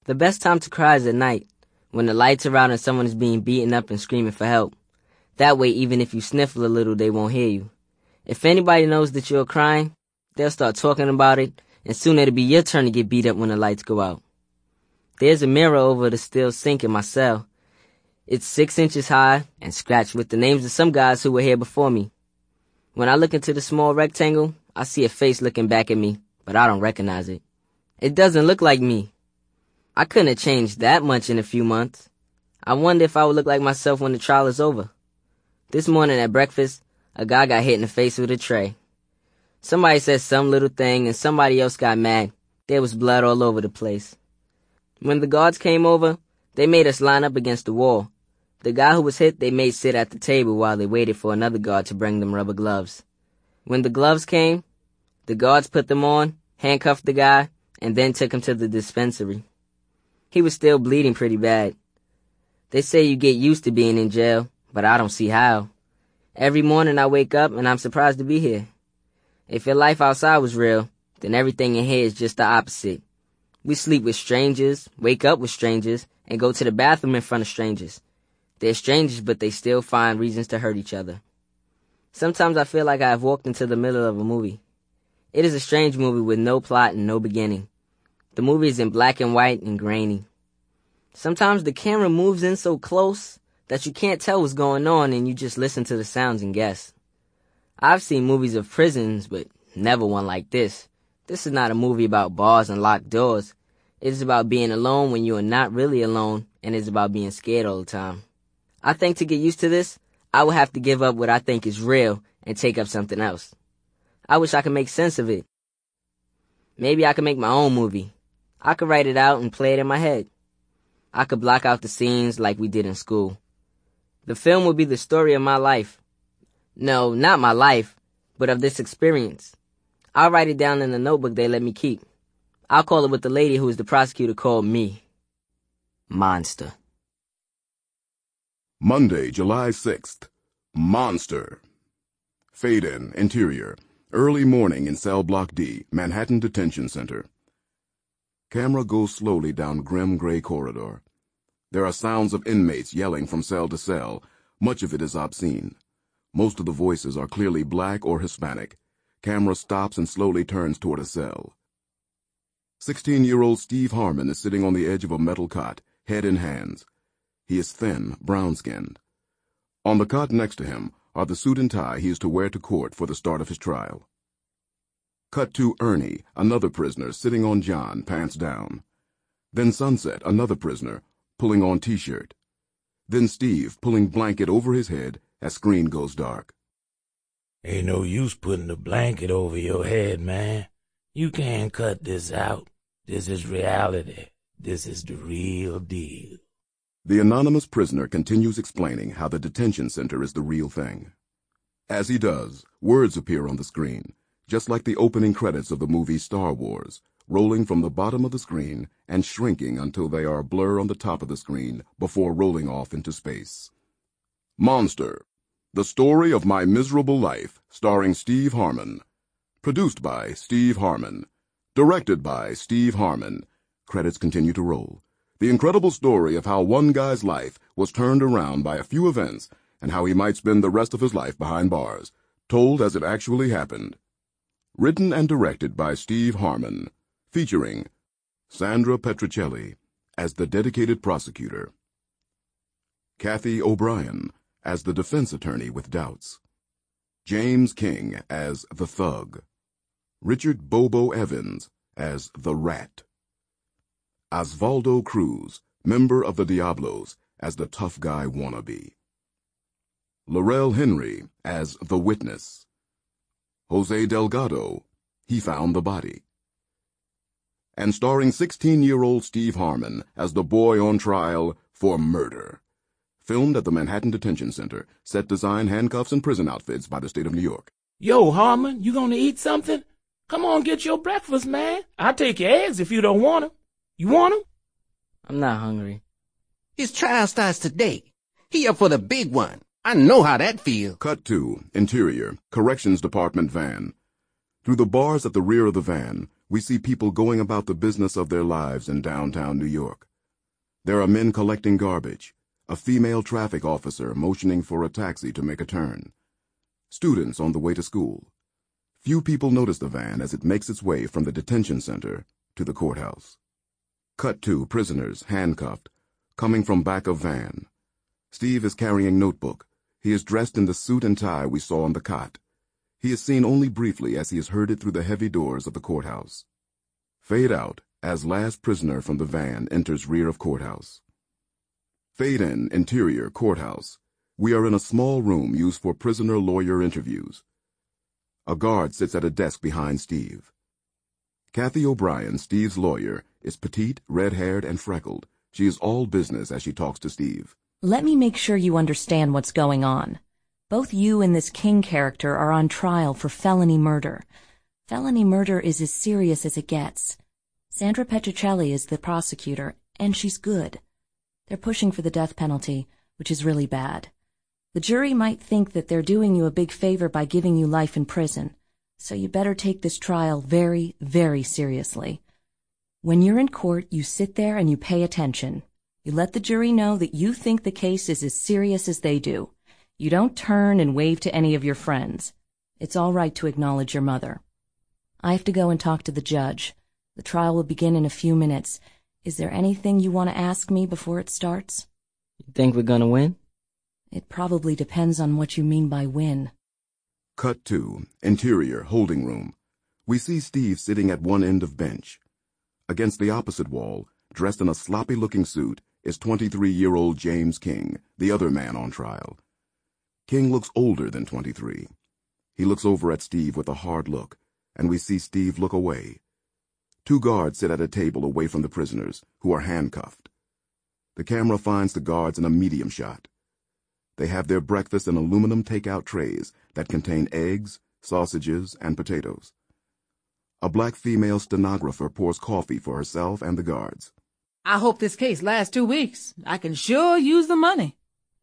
The best time to cry is at night, when the lights are out and someone is being beaten up and screaming for help. That way, even if you sniffle a little, they won't hear you. If anybody knows that you're crying, they'll start talking about it, and soon it'll be your turn to get beat up when the lights go out. There's a mirror over the steel sink in my cell. It's 6 inches high and scratched with the names of some guys who were here before me. When I look into the small rectangle, I see a face looking back at me, but I don't recognize it. It doesn't look like me. I couldn't have changed that much in a few months. I wonder if I would look like myself when the trial is over. This morning at breakfast, a guy got hit in the face with a tray. Somebody said some little thing and somebody else got mad. There was blood all over the place. When the guards came over, they made us line up against the wall. The guy who was hit they made sit at the table while they waited for another guard to bring them rubber gloves. When the gloves came, the guards put them on, handcuffed the guy, and then took him to the dispensary. He was still bleeding pretty bad. They say you get used to being in jail, but I don't see how. Every morning I wake up and I'm surprised to be here. If your life outside was real, then everything in here is just the opposite. We sleep with strangers, wake up with strangers, and go to the bathroom in front of strangers. They're strangers, but they still find reasons to hurt each other. Sometimes I feel like I have walked into the middle of a movie. It is a strange movie with no plot and no beginning. The movie is in black and white and grainy. Sometimes the camera moves in so close that you can't tell what's going on and you just listen to the sounds and guess. I've seen movies of prisons, but never one like this. This is not a movie about bars and locked doors. It is about being alone when you are not really alone, and it's about being scared all the time. I think to get used to this, I will have to give up what I think is real and take up something else. I wish I could make sense of it. Maybe I could make my own movie. I could write it out and play it in my head. I could block out the scenes like we did in school. The film would be the story of my life. No, not my life, but of this experience. I'll write it down in a notebook they let me keep. I'll call it what the lady who is the prosecutor called me. Monster. Monday, July 6th. Monster. Fade-in, interior. Early morning in Cell Block D, Manhattan Detention Center. Camera goes slowly down grim gray corridor. There are sounds of inmates yelling from cell to cell. Much of it is obscene. Most of the voices are clearly black or Hispanic. Camera stops and slowly turns toward a cell. 16-year-old Steve Harmon is sitting on the edge of a metal cot, head in hands. He is thin, brown-skinned. On the cot next to him are the suit and tie he is to wear to court for the start of his trial. Cut to Ernie, another prisoner, sitting on John, pants down. Then Sunset, another prisoner, pulling on T-shirt. Then Steve, pulling blanket over his head as screen goes dark. Ain't no use putting a blanket over your head, man. You can't cut this out. This is reality. This is the real deal. The anonymous prisoner continues explaining how the detention center is the real thing. As he does, words appear on the screen, just like the opening credits of the movie Star Wars, rolling from the bottom of the screen and shrinking until they are a blur on the top of the screen before rolling off into space. Monster. The Story of My Miserable Life, starring Steve Harmon. Produced by Steve Harmon. Directed by Steve Harmon. Credits continue to roll. The incredible story of how one guy's life was turned around by a few events and how he might spend the rest of his life behind bars, told as it actually happened. Written and directed by Steve Harmon. Featuring Sandra Petricelli as the dedicated prosecutor. Kathy O'Brien as the defense attorney with doubts. James King as the thug. Richard Bobo Evans as the rat. Osvaldo Cruz, member of the Diablos, as the tough guy wannabe. Laurel Henry as the witness. Jose Delgado, he found the body. And starring 16-year-old Steve Harmon as the boy on trial for murder. Filmed at the Manhattan Detention Center. Set design, handcuffs, and prison outfits by the state of New York. Yo, Harmon, you gonna eat something? Come on, get your breakfast, man. I'll take your eggs if you don't want them. You want them? I'm not hungry. His trial starts today. He up for the big one. I know how that feels. Cut to, interior, corrections department van. Through the bars at the rear of the van, We see people going about the business of their lives in downtown New York. There are men collecting garbage, a female traffic officer motioning for a taxi to make a turn, students on the way to school. Few people notice the van as it makes its way from the detention center to the courthouse. Cut to prisoners, handcuffed, coming from back of van. Steve is carrying notebook. He is dressed in the suit and tie we saw on the cot. He is seen only briefly as he is herded through the heavy doors of the courthouse. Fade out as last prisoner from the van enters rear of courthouse. Fade in, interior, courthouse. We are in a small room used for prisoner-lawyer interviews. A guard sits at a desk behind Steve. Kathy O'Brien, Steve's lawyer, is petite, red-haired, and freckled. She is all business as she talks to Steve. Let me make sure you understand what's going on. Both you and this King character are on trial for felony murder. Felony murder is as serious as it gets. Sandra Petruccelli is the prosecutor, and she's good. They're pushing for the death penalty, which is really bad. The jury might think that they're doing you a big favor by giving you life in prison, so you better take this trial very, very seriously. When you're in court, you sit there and you pay attention. You let the jury know that you think the case is as serious as they do. You don't turn and wave to any of your friends. It's all right to acknowledge your mother. I have to go and talk to the judge. The trial will begin in a few minutes. Is there anything you want to ask me before it starts? You think we're gonna win? It probably depends on what you mean by win. Cut to, interior, holding room. We see Steve sitting at one end of bench. Against the opposite wall, dressed in a sloppy-looking suit, is 23-year-old James King, the other man on trial. King looks older than 23. He looks over at Steve with a hard look, and we see Steve look away. Two guards sit at a table away from the prisoners, who are handcuffed. The camera finds the guards in a medium shot. They have their breakfast in aluminum takeout trays that contain eggs, sausages, and potatoes. A black female stenographer pours coffee for herself and the guards. I hope this case lasts 2 weeks. I can sure use the money.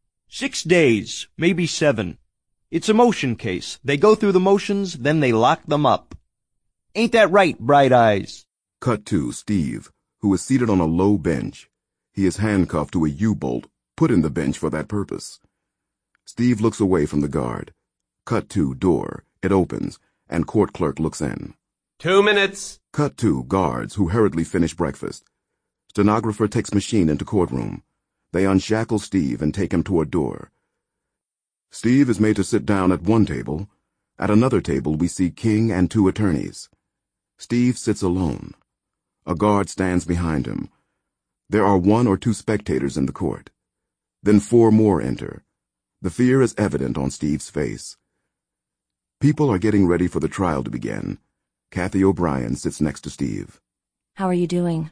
6 days, maybe 7. It's a motion case. They go through the motions, then they lock them up. Ain't that right, Bright Eyes? Cut to Steve, who is seated on a low bench. He is handcuffed to a U-bolt put in the bench for that purpose. Steve looks away from the guard. Cut to door. It opens, and court clerk looks in. 2 minutes. Cut to guards who hurriedly finish breakfast. Stenographer takes machine into courtroom. They unshackle Steve and take him to a door. Steve is made to sit down at one table. At another table, we see King and 2 attorneys. Steve sits alone. A guard stands behind him. There are 1 or 2 spectators in the court. Then 4 more enter. The fear is evident on Steve's face. People are getting ready for the trial to begin. Kathy O'Brien sits next to Steve. How are you doing?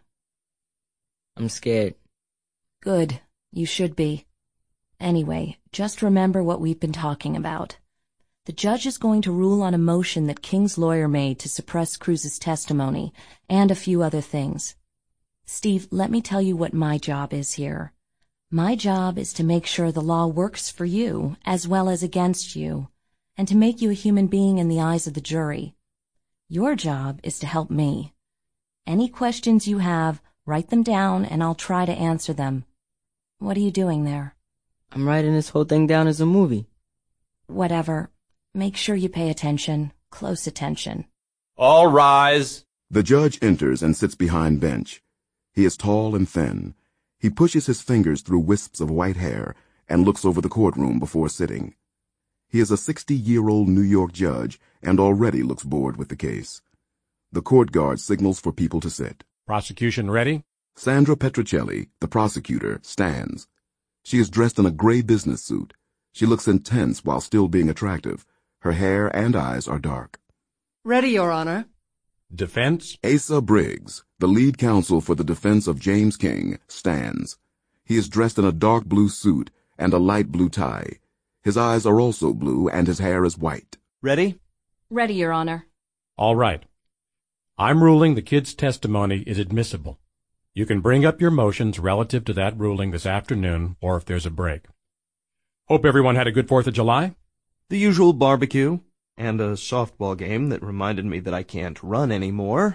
I'm scared. Good. You should be. Anyway, just remember what we've been talking about. The judge is going to rule on a motion that King's lawyer made to suppress Cruz's testimony, and a few other things. Steve, let me tell you what my job is here. My job is to make sure the law works for you as well as against you, and to make you a human being in the eyes of the jury. Your job is to help me. Any questions you have, write them down and I'll try to answer them. What are you doing there? I'm writing this whole thing down as a movie. Whatever. Make sure you pay attention. Close attention. All rise. The judge enters and sits behind bench. He is tall and thin. He pushes his fingers through wisps of white hair and looks over the courtroom before sitting. He is a 60-year-old New York judge and already looks bored with the case. The court guard signals for people to sit. Prosecution ready? Sandra Petruccelli, the prosecutor, stands. She is dressed in a gray business suit. She looks intense while still being attractive. Her hair and eyes are dark. Ready, Your Honor. Defense? Asa Briggs, the lead counsel for the defense of James King, stands. He is dressed in a dark blue suit and a light blue tie. His eyes are also blue and his hair is white. Ready? Ready, Your Honor. All right. I'm ruling the kid's testimony is admissible. You can bring up your motions relative to that ruling this afternoon or if there's a break. Hope everyone had a good 4th of July. The usual barbecue, and a softball game that reminded me that I can't run anymore.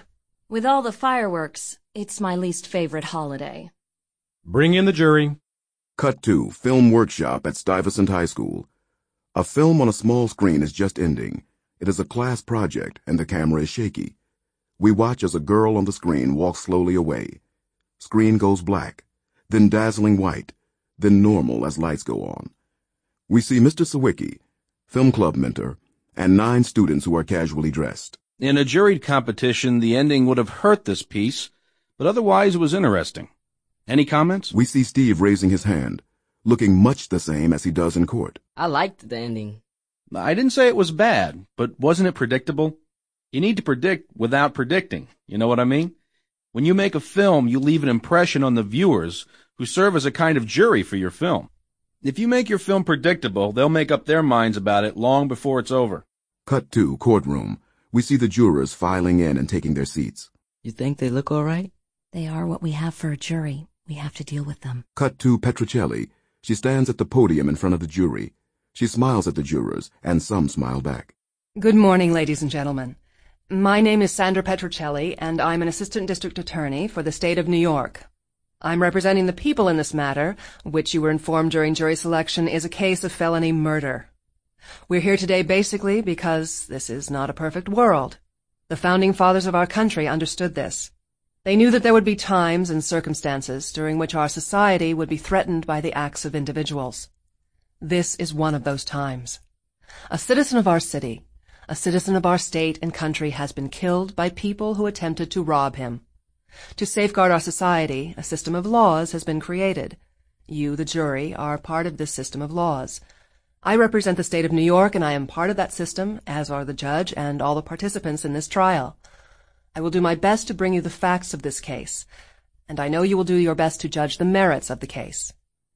With all the fireworks, it's my least favorite holiday. Bring in the jury. Cut to film workshop at Stuyvesant High School. A film on a small screen is just ending. It is a class project, and the camera is shaky. We watch as a girl on the screen walks slowly away. Screen goes black, then dazzling white, then normal as lights go on. We see Mr. Sawicki, film club mentor, and 9 students who are casually dressed. In a juried competition, the ending would have hurt this piece, but otherwise it was interesting. Any comments? We see Steve raising his hand, looking much the same as he does in court. I liked the ending. I didn't say it was bad, but wasn't it predictable? You need to predict without predicting, you know what I mean? When you make a film, you leave an impression on the viewers who serve as a kind of jury for your film. If you make your film predictable, they'll make up their minds about it long before it's over. Cut to courtroom. We see the jurors filing in and taking their seats. You think they look all right? They are what we have for a jury. We have to deal with them. Cut to Petrocelli. She stands at the podium in front of the jury. She smiles at the jurors, and some smile back. Good morning, ladies and gentlemen. My name is Sandra Petrocelli, and I'm an assistant district attorney for the state of New York. I'm representing the people in this matter, which you were informed during jury selection is a case of felony murder. We're here today basically because this is not a perfect world. The founding fathers of our country understood this. They knew that there would be times and circumstances during which our society would be threatened by the acts of individuals. This is one of those times. A citizen of our city, a citizen of our state and country has been killed by people who attempted to rob him. To safeguard our society, a system of laws has been created. You, the jury, are part of this system of laws. I represent the state of New York, and I am part of that system, as are the judge and all the participants in this trial. I will do my best to bring you the facts of this case, and I know you will do your best to judge the merits of the case.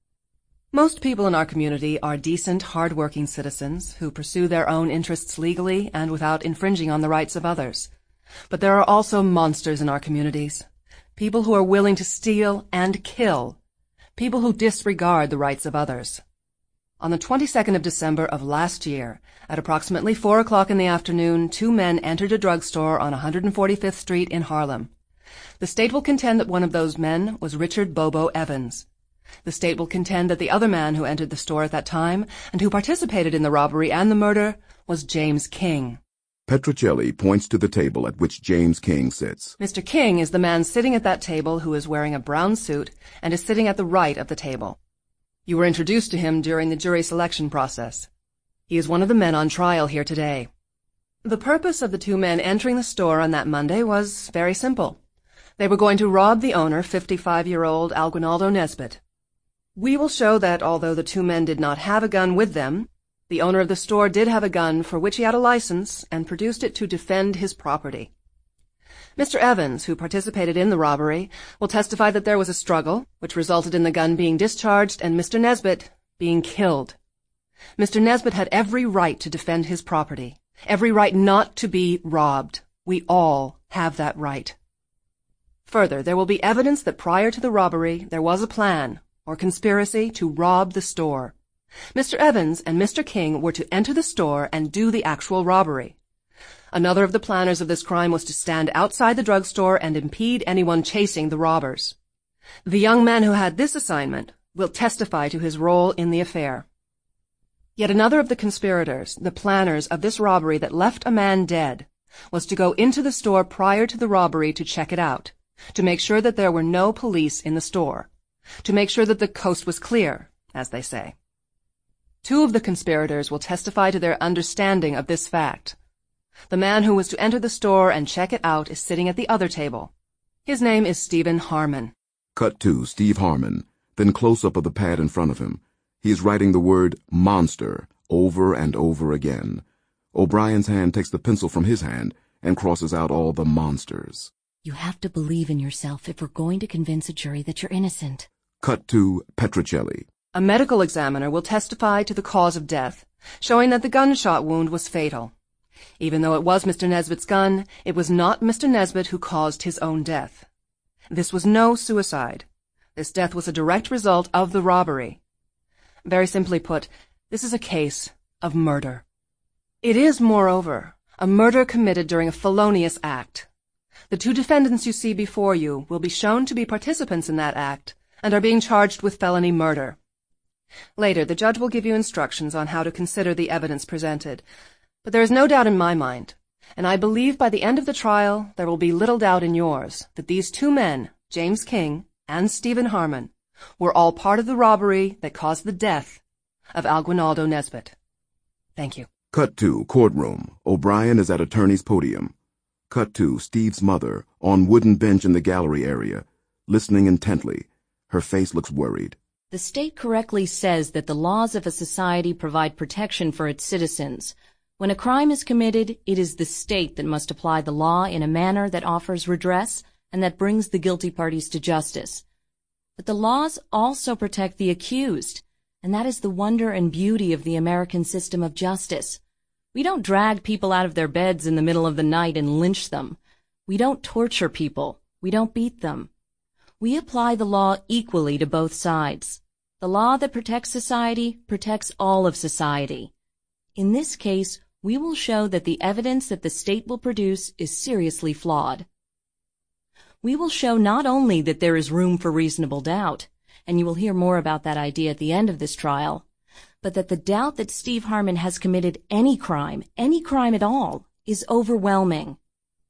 Most people in our community are decent, hard-working citizens who pursue their own interests legally and without infringing on the rights of others. But there are also monsters in our communities, people who are willing to steal and kill, people who disregard the rights of others. On the 22nd of December of last year, at approximately 4 o'clock in the afternoon, 2 men entered a drugstore on 145th Street in Harlem. The state will contend that one of those men was Richard Bobo Evans. The state will contend that the other man who entered the store at that time and who participated in the robbery and the murder was James King. Petrocelli points to the table at which James King sits. Mr. King is the man sitting at that table who is wearing a brown suit and is sitting at the right of the table. You were introduced to him during the jury selection process. He is one of the men on trial here today. The purpose of the 2 men entering the store on that Monday was very simple. They were going to rob the owner, 55-year-old Alguinaldo Nesbitt. We will show that although the 2 men did not have a gun with them, the owner of the store did have a gun for which he had a license and produced it to defend his property. Mr. Evans, who participated in the robbery, will testify that there was a struggle, which resulted in the gun being discharged and Mr. Nesbitt being killed. Mr. Nesbitt had every right to defend his property, every right not to be robbed. We all have that right. Further, there will be evidence that prior to the robbery, there was a plan, or conspiracy, to rob the store. Mr. Evans and Mr. King were to enter the store and do the actual robbery. Another of the planners of this crime was to stand outside the drugstore and impede anyone chasing the robbers. The young man who had this assignment will testify to his role in the affair. Yet another of the conspirators, the planners of this robbery that left a man dead, was to go into the store prior to the robbery to check it out, to make sure that there were no police in the store, to make sure that the coast was clear, as they say. 2 of the conspirators will testify to their understanding of this fact. The man who was to enter the store and check it out is sitting at the other table. His name is Stephen Harmon. Cut to Steve Harmon, then close-up of the pad in front of him. He is writing the word monster over and over again. O'Brien's hand takes the pencil from his hand and crosses out all the monsters. You have to believe in yourself if we're going to convince a jury that you're innocent. Cut to Petrocelli. A medical examiner will testify to the cause of death, showing that the gunshot wound was fatal. Even though it was Mr. Nesbitt's gun, it was not Mr. Nesbitt who caused his own death. This was no suicide. This death was a direct result of the robbery. Very simply put, this is a case of murder. It is, moreover, a murder committed during a felonious act. The two defendants you see before you will be shown to be participants in that act and are being charged with felony murder. Later, the judge will give you instructions on how to consider the evidence presented, but there is no doubt in my mind, and I believe by the end of the trial there will be little doubt in yours, that these two men, James King and Stephen Harmon, were all part of the robbery that caused the death of Aguinaldo Nesbitt. Thank you. Cut to courtroom. O'Brien is at attorney's podium. Cut to Steve's mother on wooden bench in the gallery area, listening intently. Her face looks worried. The state correctly says that the laws of a society provide protection for its citizens. When a crime is committed, it is the state that must apply the law in a manner that offers redress and that brings the guilty parties to justice. But the laws also protect the accused, and that is the wonder and beauty of the American system of justice. We don't drag people out of their beds in the middle of the night and lynch them. We don't torture people. We don't beat them. We apply the law equally to both sides. The law that protects society protects all of society. In this case, we will show that the evidence that the state will produce is seriously flawed. We will show not only that there is room for reasonable doubt, and you will hear more about that idea at the end of this trial, but that the doubt that Steve Harmon has committed any crime at all, is overwhelming.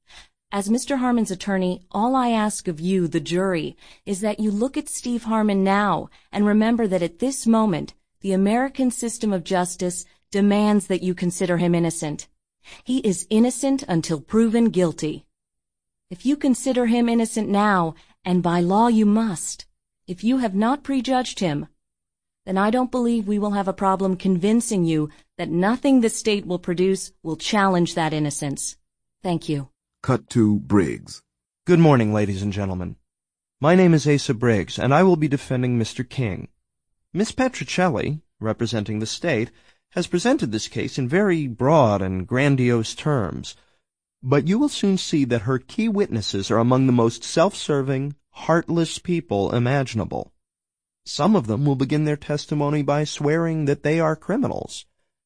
As Mr. Harmon's attorney, all I ask of you, the jury, is that you look at Steve Harmon now and remember that at this moment, the American system of justice demands that you consider him innocent. He is innocent until proven guilty. If you consider him innocent now, and by law you must, if you have not prejudged him, then I don't believe we will have a problem convincing you that nothing the state will produce will challenge that innocence. Thank you. Cut to Briggs. Good morning, ladies and gentlemen. My name is Asa Briggs, and I will be defending Mr. King. Miss Petricelli, representing the state, has presented this case in very broad and grandiose terms, but you will soon see that her key witnesses are among the most self-serving, heartless people imaginable. Some of them will begin their testimony by swearing that they are criminals.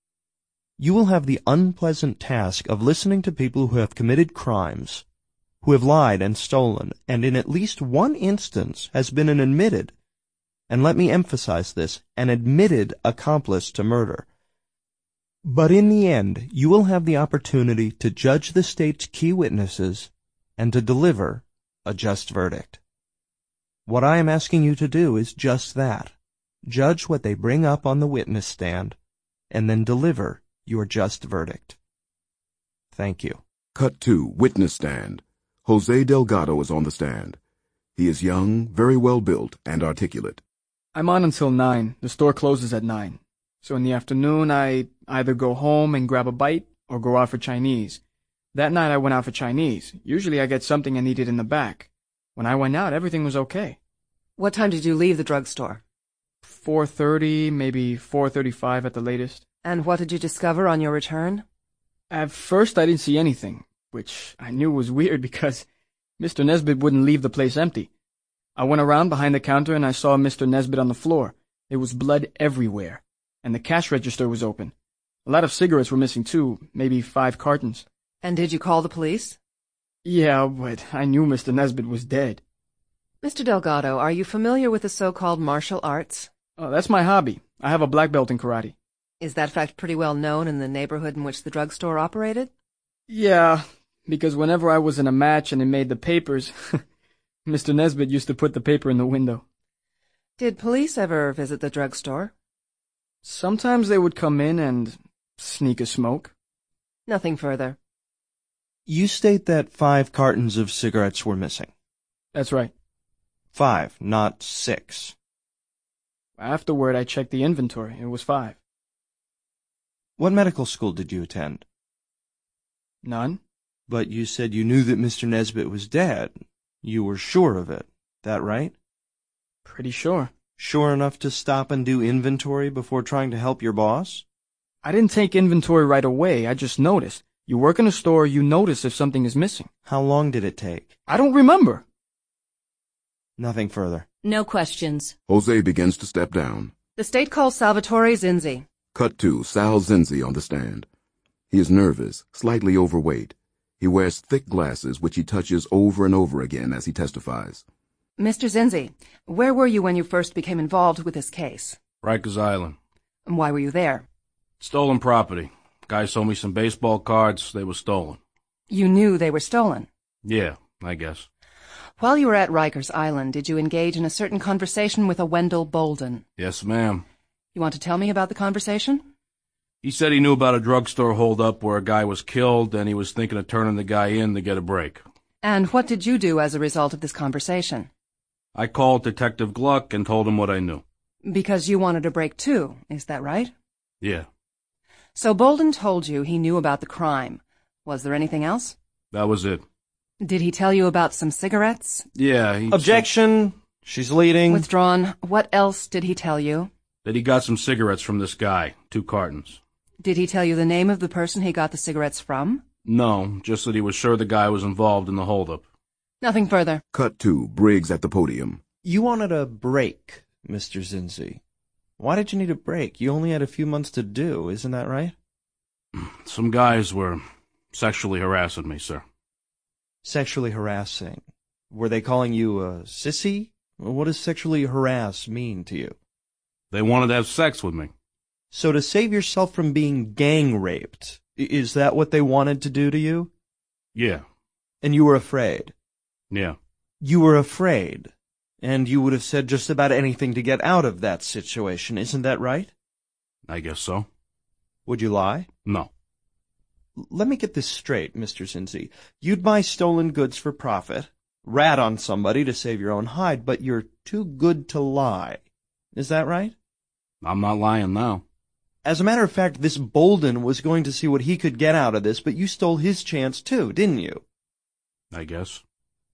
You will have the unpleasant task of listening to people who have committed crimes, who have lied and stolen, and in at least one instance has been an admitted, and let me emphasize this, an admitted accomplice to murder. But in the end, you will have the opportunity to judge the state's key witnesses and to deliver a just verdict. What I am asking you to do is just that. Judge what they bring up on the witness stand, and then deliver your just verdict. Thank you. Cut to witness stand. Jose Delgado is on the stand. He is young, very well built, and articulate. I'm on until 9. The store closes at 9. So in the afternoon, I either go home and grab a bite or go out for Chinese. That night I went out for Chinese. Usually I get something I needed in the back. When I went out, everything was okay. What time did you leave the drugstore? 4:30, maybe 4:35 at the latest. And what did you discover on your return? At first I didn't see anything, which I knew was weird because Mr. Nesbitt wouldn't leave the place empty. I went around behind the counter and I saw Mr. Nesbitt on the floor. There was blood everywhere, and the cash register was open. A lot of cigarettes were missing too, maybe 5 cartons. And did you call the police? Yeah, but I knew Mr. Nesbitt was dead. Mr. Delgado, are you familiar with the so-called martial arts? Oh, that's my hobby. I have a black belt in karate. Is that fact pretty well known in the neighborhood in which the drugstore operated? Yeah, because whenever I was in a match and it made the papers, Mr. Nesbitt used to put the paper in the window. Did police ever visit the drugstore? Sometimes they would come in and sneak a smoke. Nothing further. You state that 5 cartons of cigarettes were missing. That's right. 5, not 6. Afterward, I checked the inventory. It was 5. What medical school did you attend? None. But you said you knew that Mr. Nesbitt was dead. You were sure of it. That right? Pretty sure. Sure enough to stop and do inventory before trying to help your boss? I didn't take inventory right away. I just noticed. You work in a store, you notice if something is missing. How long did it take? I don't remember. Nothing further. No questions. Jose begins to step down. The state calls Salvatore Zinzi. Cut to Sal Zinzi on the stand. He is nervous, slightly overweight. He wears thick glasses which he touches over and over again as he testifies. Mr. Zinzi, where were you when you first became involved with this case? Rikers Island. And why were you there? Stolen property. Guy sold me some baseball cards. They were stolen. You knew they were stolen? Yeah, I guess. While you were at Rikers Island, did you engage in a certain conversation with a Wendell Bolden? Yes, ma'am. You want to tell me about the conversation? He said he knew about a drugstore holdup where a guy was killed, and he was thinking of turning the guy in to get a break. And what did you do as a result of this conversation? I called Detective Gluck and told him what I knew. Because you wanted a break too, is that right? Yeah. So Bolden told you he knew about the crime. Was there anything else? That was it. Did he tell you about some cigarettes? Yeah, he Objection! She's leading. Withdrawn. What else did he tell you? That he got some cigarettes from this guy, 2 cartons. Did he tell you the name of the person he got the cigarettes from? No, just that he was sure the guy was involved in the holdup. Nothing further. Cut to Briggs at the podium. You wanted a break, Mr. Zinzi. Why did you need a break? You only had a few months to do, isn't that right? Some guys were sexually harassing me, sir. Sexually harassing? Were they calling you a sissy? What does sexually harass mean to you? They wanted to have sex with me. So to save yourself from being gang raped, is that what they wanted to do to you? Yeah. And you were afraid? Yeah. You were afraid, and you would have said just about anything to get out of that situation, isn't that right? I guess so. Would you lie? No. Let me get this straight, Mr. Zinzi. You'd buy stolen goods for profit, rat on somebody to save your own hide, but you're too good to lie. Is that right? I'm not lying now. As a matter of fact, this Bolden was going to see what he could get out of this, but you stole his chance too, didn't you? I guess.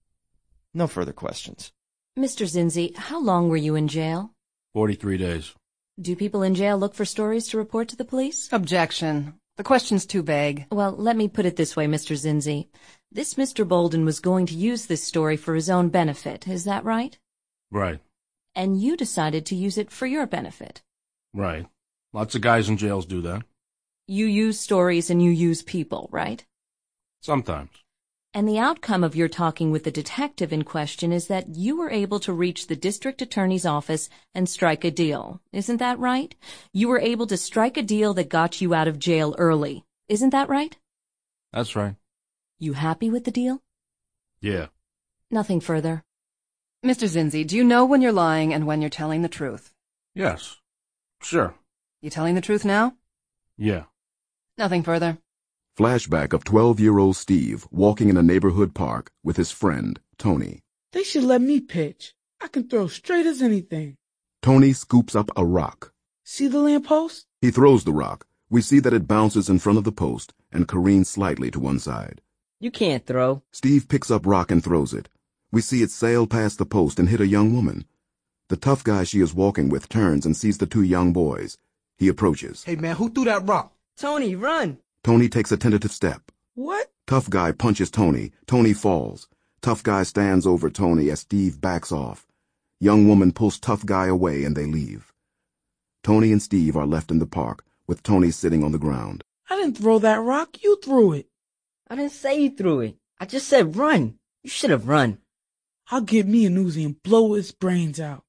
No further questions. Mr. Zinzi, how long were you in jail? 43 days. Do people in jail look for stories to report to the police? Objection. The question's too vague. Well, let me put it this way, Mr. Zinzi. This Mr. Bolden was going to use this story for his own benefit, is that right? Right. And you decided to use it for your benefit. Right. Lots of guys in jails do that. You use stories and you use people, right? Sometimes. And the outcome of your talking with the detective in question is that you were able to reach the district attorney's office and strike a deal. Isn't that right? You were able to strike a deal that got you out of jail early. Isn't that right? That's right. You happy with the deal? Yeah. Nothing further. Mr. Zinzi, do you know when you're lying and when you're telling the truth? Yes. Sure. You telling the truth now? Yeah. Nothing further. Flashback of 12-year-old Steve walking in a neighborhood park with his friend, Tony. They should let me pitch. I can throw straight as anything. Tony scoops up a rock. See the lamppost? He throws the rock. We see that it bounces in front of the post and careens slightly to one side. You can't throw. Steve picks up rock and throws it. We see it sail past the post and hit a young woman. The tough guy she is walking with turns and sees the 2 young boys. He approaches. Hey, man, who threw that rock? Tony, run! Tony takes a tentative step. What? Tough guy punches Tony. Tony falls. Tough guy stands over Tony as Steve backs off. Young woman pulls tough guy away and they leave. Tony and Steve are left in the park with Tony sitting on the ground. I didn't throw that rock. You threw it. I didn't say you threw it. I just said run. You should have run. I'll get me a Uzi and blow his brains out.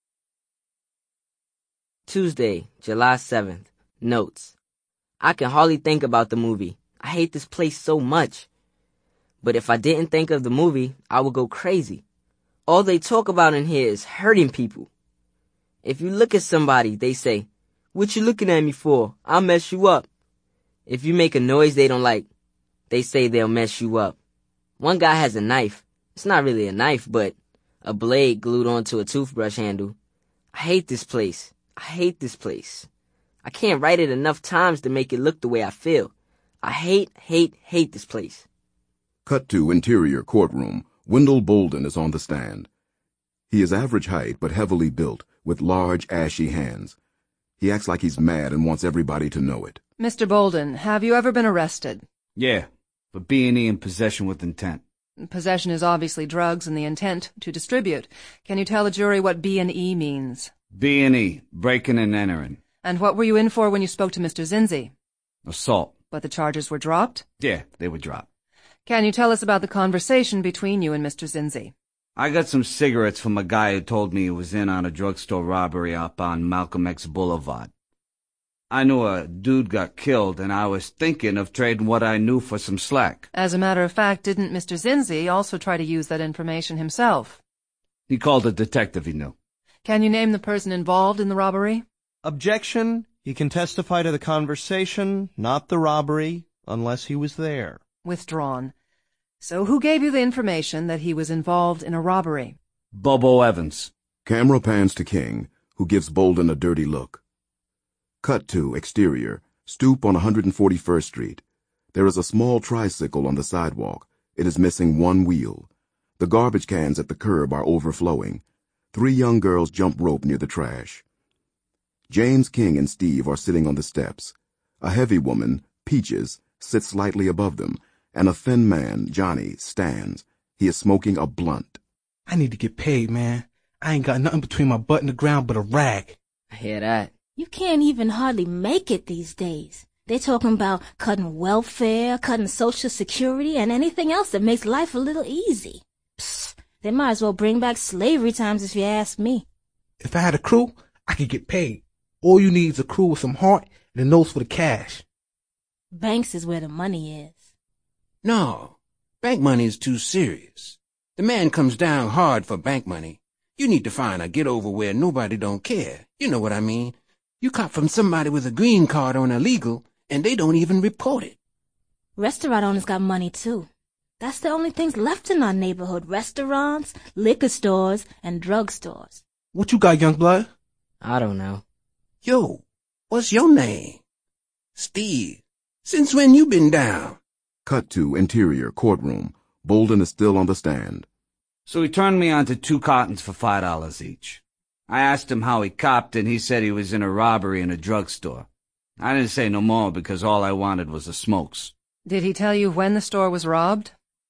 Tuesday, July 7th. Notes. I can hardly think about the movie. I hate this place so much. But if I didn't think of the movie, I would go crazy. All they talk about in here is hurting people. If you look at somebody, they say, "What you looking at me for? I'll mess you up." If you make a noise they don't like, they say they'll mess you up. One guy has a knife. It's not really a knife, but a blade glued onto a toothbrush handle. I hate this place. I hate this place. I can't write it enough times to make it look the way I feel. I hate this place. Cut to interior courtroom. Wendell Bolden is on the stand. He is average height but heavily built, with large, ashy hands. He acts like he's mad and wants everybody to know it. Mr. Bolden, have you ever been arrested? Yeah, for B&E and possession with intent. Possession is obviously drugs and the intent to distribute. Can you tell the jury what B&E means? B&E, breaking and entering. And what were you in for when you spoke to Mr. Zinzi? Assault. But the charges were dropped? Yeah, they were dropped. Can you tell us about the conversation between you and Mr. Zinzi? I got some cigarettes from a guy who told me he was in on a drugstore robbery up on Malcolm X Boulevard. I knew a dude got killed, and I was thinking of trading what I knew for some slack. As a matter of fact, didn't Mr. Zinzi also try to use that information himself? He called a detective he knew. Can you name the person involved in the robbery? Objection. He can testify to the conversation, not the robbery, unless he was there. Withdrawn. So who gave you the information that he was involved in a robbery? Bobo Evans. Camera pans to King, who gives Bolden a dirty look. Cut to exterior, stoop on 141st Street. There is a small tricycle on the sidewalk. It is missing one wheel. The garbage cans at the curb are overflowing. 3 young girls jump rope near the trash. James, King, and Steve are sitting on the steps. A heavy woman, Peaches, sits slightly above them, and a thin man, Johnny, stands. He is smoking a blunt. I need to get paid, man. I ain't got nothing between my butt and the ground but a rag. I hear that. You can't even hardly make it these days. They're talking about cutting welfare, cutting Social Security, and anything else that makes life a little easy. Psst, they might as well bring back slavery times if you ask me. If I had a crew, I could get paid. All you need is a crew with some heart and a nose for the cash. Banks is where the money is. No, bank money is too serious. The man comes down hard for bank money. You need to find a get-over where nobody don't care. You know what I mean? You cop from somebody with a green card on illegal, and they don't even report it. Restaurant owners got money, too. That's the only things left in our neighborhood. Restaurants, liquor stores, and drugstores. What you got, young blood? I don't know. Yo, what's your name? Steve. Since when you been down? Cut to interior courtroom. Bolden is still on the stand. So he turned me onto 2 cartons for $5 each. I asked him how he copped, and he said he was in a robbery in a drugstore. I didn't say no more because all I wanted was the smokes. Did he tell you when the store was robbed?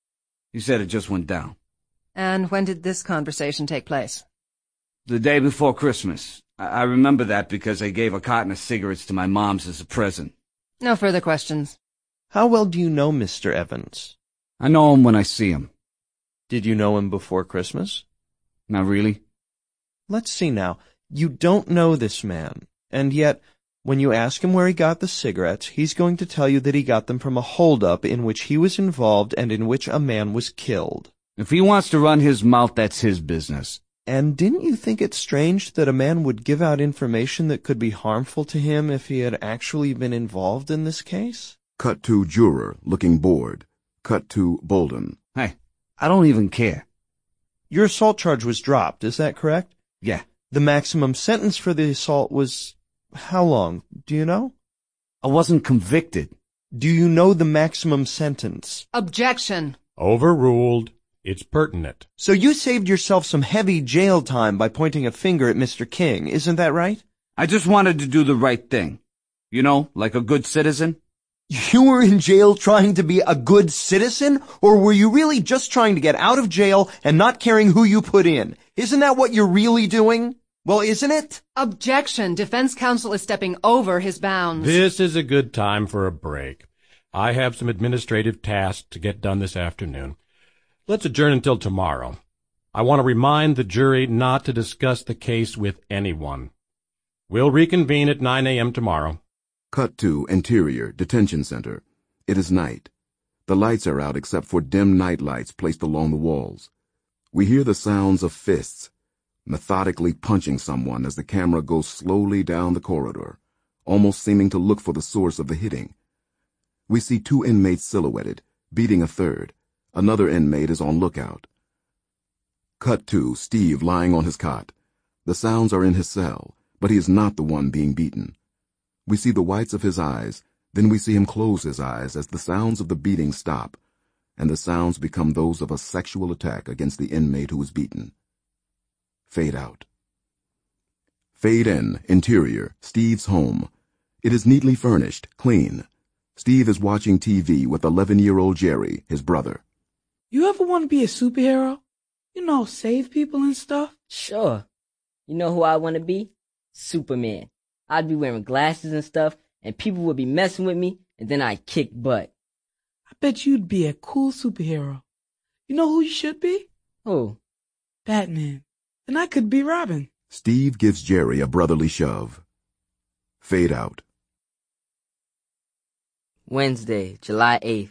He said it just went down. And when did this conversation take place? The day before Christmas. I remember that because I gave a carton of cigarettes to my mom's as a present. No further questions. How well do you know Mr. Evans? I know him when I see him. Did you know him before Christmas? Not really. Let's see now. You don't know this man, and yet, when you ask him where he got the cigarettes, he's going to tell you that he got them from a holdup in which he was involved and in which a man was killed. If he wants to run his mouth, that's his business. And didn't you think it strange that a man would give out information that could be harmful to him if he had actually been involved in this case? Cut to juror, looking bored. Cut to Bolden. Hey, I don't even care. Your assault charge was dropped, is that correct? Yeah. The maximum sentence for the assault was how long? Do you know? I wasn't convicted. Do you know the maximum sentence? Objection. Overruled. It's pertinent. So you saved yourself some heavy jail time by pointing a finger at Mr. King, isn't that right? I just wanted to do the right thing. You know, like a good citizen. You were in jail trying to be a good citizen, or were you really just trying to get out of jail and not caring who you put in? Isn't that what you're really doing? Well, isn't it? Objection. Defense counsel is stepping over his bounds. This is a good time for a break. I have some administrative tasks to get done this afternoon. Let's adjourn until tomorrow. I want to remind the jury not to discuss the case with anyone. We'll reconvene at 9 a.m. tomorrow. Cut to interior detention center. It is night. The lights are out except for dim night lights placed along the walls. We hear the sounds of fists, methodically punching someone as the camera goes slowly down the corridor, almost seeming to look for the source of the hitting. We see 2 inmates silhouetted, beating a third. Another inmate is on lookout. Cut to Steve lying on his cot. The sounds are in his cell, but he is not the one being beaten. We see the whites of his eyes, then we see him close his eyes as the sounds of the beating stop, and the sounds become those of a sexual attack against the inmate who was beaten. Fade out. Fade in, interior, Steve's home. It is neatly furnished, clean. Steve is watching TV with 11-year-old Jerry, his brother. You ever want to be a superhero? You know, save people and stuff? Sure. You know who I want to be? Superman. I'd be wearing glasses and stuff, and people would be messing with me, and then I'd kick butt. bet you'd be a cool superhero. You know who you should be? Who? Batman. And I could be Robin. Steve gives Jerry a brotherly shove. Fade out. Wednesday, July 8th.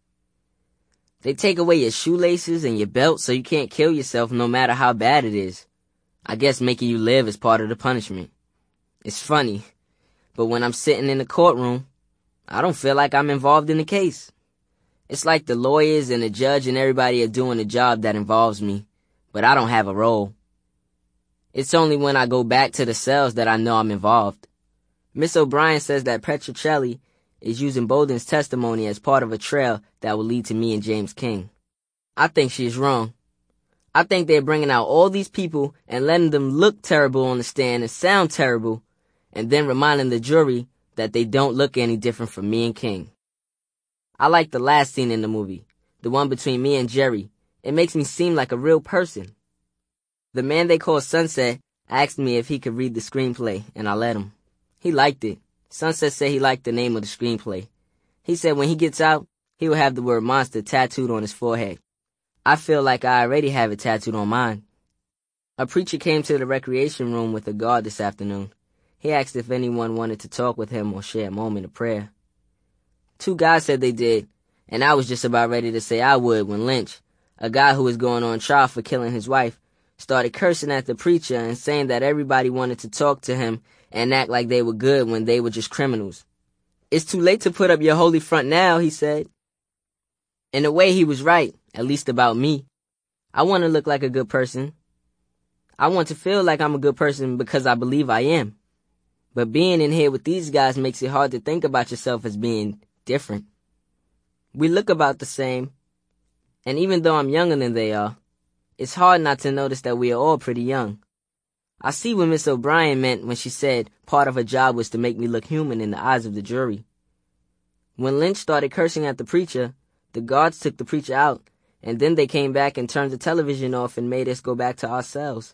They take away your shoelaces and your belt so you can't kill yourself no matter how bad it is. I guess making you live is part of the punishment. It's funny, but when I'm sitting in the courtroom, I don't feel like I'm involved in the case. It's like the lawyers and the judge and everybody are doing a job that involves me, but I don't have a role. It's only when I go back to the cells that I know I'm involved. Miss O'Brien says that Petrocelli is using Bolden's testimony as part of a trail that will lead to me and James King. I think she's wrong. I think they're bringing out all these people and letting them look terrible on the stand and sound terrible, and then reminding the jury that they don't look any different from me and King. I like the last scene in the movie, the one between me and Jerry. It makes me seem like a real person. The man they call Sunset asked me if he could read the screenplay, and I let him. He liked it. Sunset said he liked the name of the screenplay. He said when he gets out, he will have the word monster tattooed on his forehead. I feel like I already have it tattooed on mine. A preacher came to the recreation room with a guard this afternoon. He asked if anyone wanted to talk with him or share a moment of prayer. 2 guys said they did, and I was just about ready to say I would when Lynch, a guy who was going on trial for killing his wife, started cursing at the preacher and saying that everybody wanted to talk to him and act like they were good when they were just criminals. It's too late to put up your holy front now, he said. In a way, he was right, at least about me. I want to look like a good person. I want to feel like I'm a good person because I believe I am. But being in here with these guys makes it hard to think about yourself as being different. We look about the same, and even though I'm younger than they are, it's hard not to notice that we are all pretty young. I see what Miss O'Brien meant when she said part of her job was to make me look human in the eyes of the jury. When Lynch started cursing at the preacher, the guards took the preacher out, and then they came back and turned the television off and made us go back to our cells.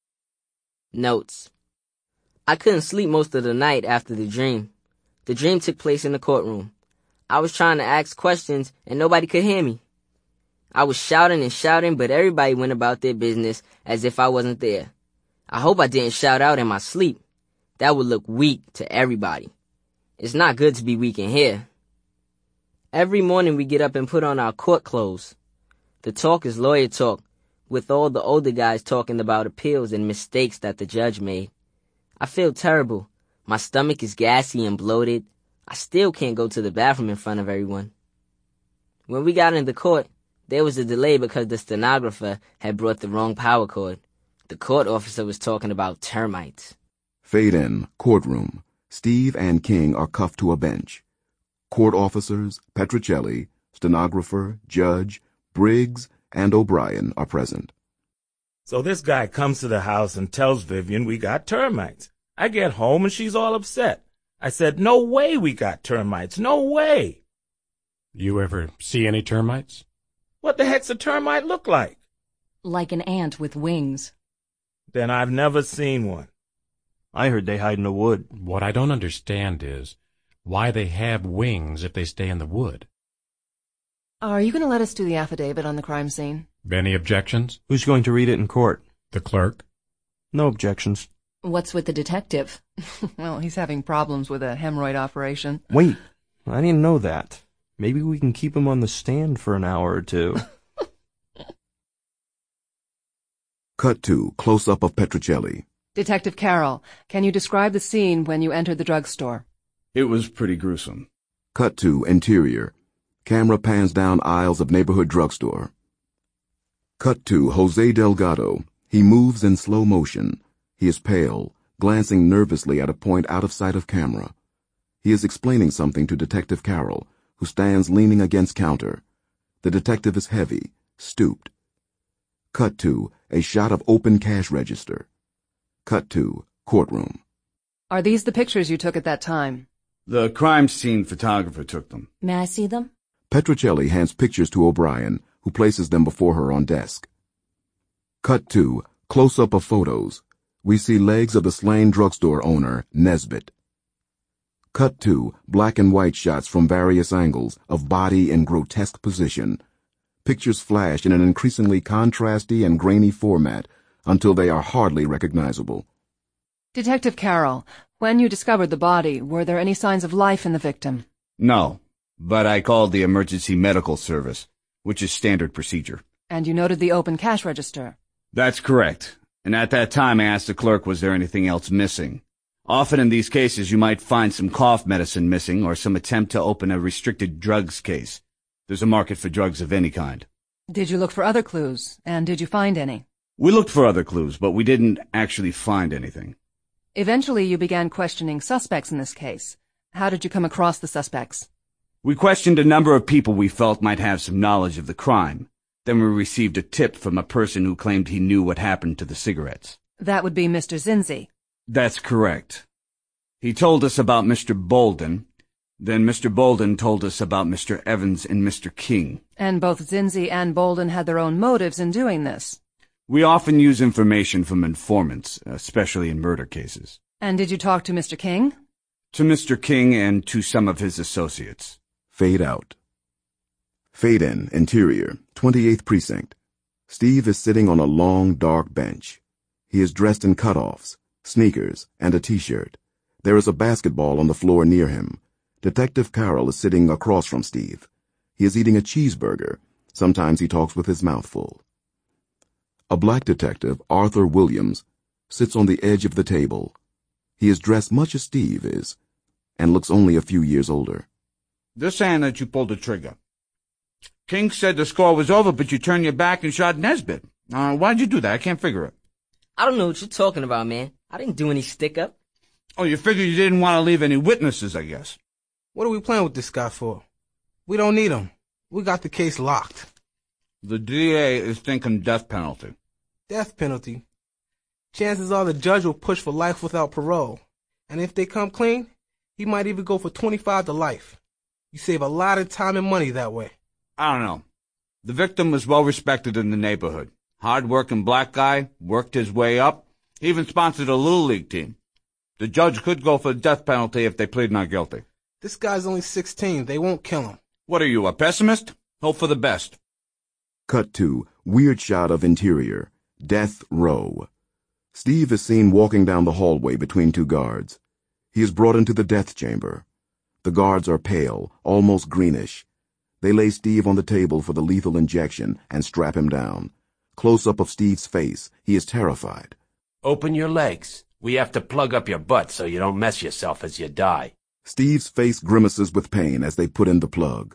Notes. I couldn't sleep most of the night after the dream. The dream took place in the courtroom. I was trying to ask questions, and nobody could hear me. I was shouting and shouting, but everybody went about their business as if I wasn't there. I hope I didn't shout out in my sleep. That would look weak to everybody. It's not good to be weak in here. Every morning we get up and put on our court clothes. The talk is lawyer talk, with all the older guys talking about appeals and mistakes that the judge made. I feel terrible. My stomach is gassy and bloated. I still can't go to the bathroom in front of everyone. When we got into court, there was a delay because the stenographer had brought the wrong power cord. The court officer was talking about termites. Fade in, courtroom. Steve and King are cuffed to a bench. Court officers, Petrocelli, stenographer, judge, Briggs, and O'Brien are present. So this guy comes to the house and tells Vivian we got termites. I get home and she's all upset. I said, no way we got termites, no way. You ever see any termites? What the heck's a termite look like? Like an ant with wings. Then I've never seen one. I heard they hide in the wood. What I don't understand is why they have wings if they stay in the wood. Are you going to let us do the affidavit on the crime scene? Any objections? Who's going to read it in court? The clerk. No objections. What's with the detective? Well, he's having problems with a hemorrhoid operation. Wait, I didn't know that. Maybe we can keep him on the stand for an hour or two. Cut to close-up of Petrocelli. Detective Carroll, can you describe the scene when you entered the drugstore? It was pretty gruesome. Cut to interior. Camera pans down aisles of neighborhood drugstore. Cut to Jose Delgado. He moves in slow motion. He is pale, glancing nervously at a point out of sight of camera. He is explaining something to Detective Carroll, who stands leaning against counter. The detective is heavy, stooped. Cut to a shot of open cash register. Cut to courtroom. Are these the pictures you took at that time? The crime scene photographer took them. May I see them? Petrocelli hands pictures to O'Brien, who places them before her on desk. Cut to close-up of photos. We see legs of the slain drugstore owner, Nesbitt. Cut to black and white shots from various angles of body in grotesque position. Pictures flash in an increasingly contrasty and grainy format until they are hardly recognizable. Detective Carroll, when you discovered the body, were there any signs of life in the victim? No, but I called the emergency medical service, which is standard procedure. And you noted the open cash register? That's correct. And at that time I asked the clerk, was there anything else missing? Often in these cases you might find some cough medicine missing or some attempt to open a restricted drugs case. There's a market for drugs of any kind. Did you look for other clues, and did you find any? We looked for other clues, but we didn't actually find anything. Eventually you began questioning suspects in this case. How did you come across the suspects? We questioned a number of people we felt might have some knowledge of the crime. Then we received a tip from a person who claimed he knew what happened to the cigarettes. That would be Mr. Zinzi. That's correct. He told us about Mr. Bolden. Then Mr. Bolden told us about Mr. Evans and Mr. King. And both Zinzi and Bolden had their own motives in doing this. We often use information from informants, especially in murder cases. And did you talk to Mr. King? To Mr. King and to some of his associates. Fade out. Fade in, interior, 28th Precinct. Steve is sitting on a long, dark bench. He is dressed in cutoffs, sneakers, and a t-shirt. There is a basketball on the floor near him. Detective Carroll is sitting across from Steve. He is eating a cheeseburger. Sometimes he talks with his mouth full. A black detective, Arthur Williams, sits on the edge of the table. He is dressed much as Steve is, and looks only a few years older. They're saying that you pulled the trigger. King said the score was over, but you turned your back and shot Nesbitt. Why'd you do that? I can't figure it. I don't know what you're talking about, man. I didn't do any stick-up. Oh, you figured you didn't want to leave any witnesses, I guess. What are we playing with this guy for? We don't need him. We got the case locked. The DA is thinking death penalty. Death penalty? Chances are the judge will push for life without parole. And if they come clean, he might even go for 25 to life. You save a lot of time and money that way. I don't know. The victim was well respected in the neighborhood. Hard-working black guy, worked his way up. He even sponsored a Little League team. The judge could go for the death penalty if they plead not guilty. This guy's only 16. They won't kill him. What are you, a pessimist? Hope for the best. Cut to weird shot of interior. Death row. Steve is seen walking down the hallway between two guards. He is brought into the death chamber. The guards are pale, almost greenish. They lay Steve on the table for the lethal injection and strap him down. Close-up of Steve's face. He is terrified. Open your legs. We have to plug up your butt so you don't mess yourself as you die. Steve's face grimaces with pain as they put in the plug.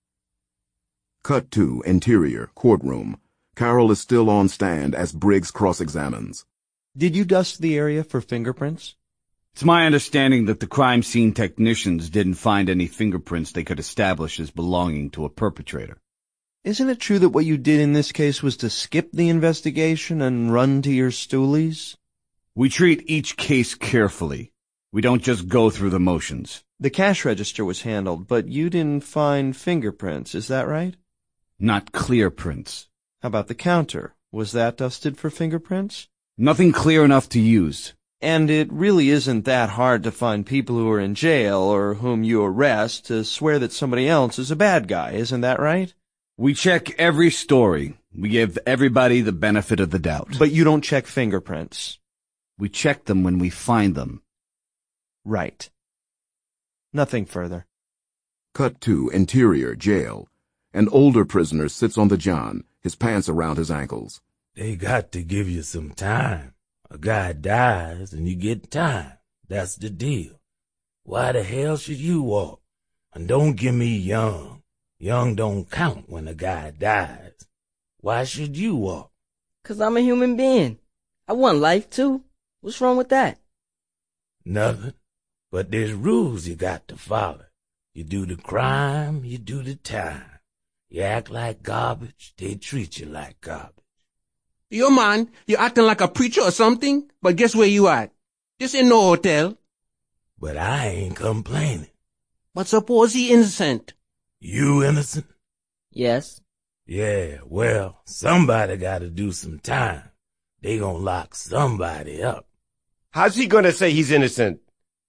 Cut to interior, courtroom. Carroll is still on stand as Briggs cross-examines. Did you dust the area for fingerprints? It's my understanding that the crime scene technicians didn't find any fingerprints they could establish as belonging to a perpetrator. Isn't it true that what you did in this case was to skip the investigation and run to your stoolies? We treat each case carefully. We don't just go through the motions. The cash register was handled, but you didn't find fingerprints, is that right? Not clear prints. How about the counter? Was that dusted for fingerprints? Nothing clear enough to use. And it really isn't that hard to find people who are in jail or whom you arrest to swear that somebody else is a bad guy, isn't that right? We check every story. We give everybody the benefit of the doubt. But you don't check fingerprints. We check them when we find them. Right. Nothing further. Cut to interior, jail. An older prisoner sits on the john, his pants around his ankles. They got to give you some time. A guy dies and you get time. That's the deal. Why the hell should you walk? And don't give me young. Young don't count when a guy dies. Why should you walk? 'Cause I'm a human being. I want life too. What's wrong with that? Nothing. But there's rules you got to follow. You do the crime, you do the time. You act like garbage, they treat you like garbage. Yo, man, you acting like a preacher or something? But guess where you at? This ain't no hotel. But I ain't complaining. But suppose he innocent. You innocent? Yes. Yeah, well, somebody gotta do some time. They gonna lock somebody up. How's he gonna say he's innocent?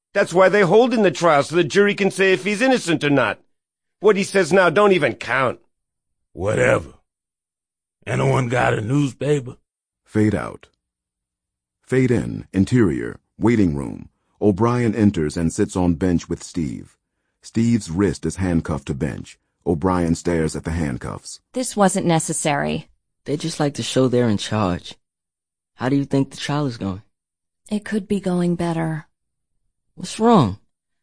That's why they're holding the trial, so the jury can say if he's innocent or not. What he says now don't even count. Whatever. Anyone got a newspaper? Fade out. Fade in, interior, waiting room. O'Brien enters and sits on bench with Steve. Steve's wrist is handcuffed to bench. O'Brien stares at the handcuffs. This wasn't necessary. They just like to show they're in charge. How do you think the trial is going? It could be going better. What's wrong?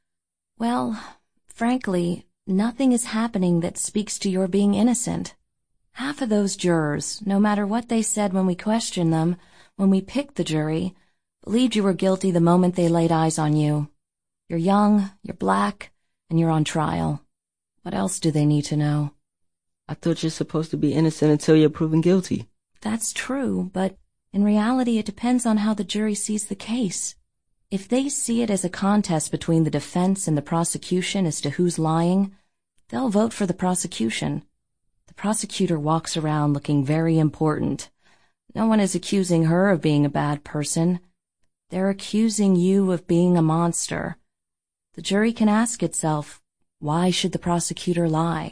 Well, frankly, nothing is happening that speaks to your being innocent. Half of those jurors, no matter what they said when we questioned them, when we picked the jury, believed you were guilty the moment they laid eyes on you. You're young, you're black, and you're on trial. What else do they need to know? I thought you're supposed to be innocent until you're proven guilty. That's true, but in reality it depends on how the jury sees the case. If they see it as a contest between the defense and the prosecution as to who's lying, they'll vote for the prosecution. The prosecutor walks around looking very important. No one is accusing her of being a bad person. They're accusing you of being a monster. The jury can ask itself, why should the prosecutor lie?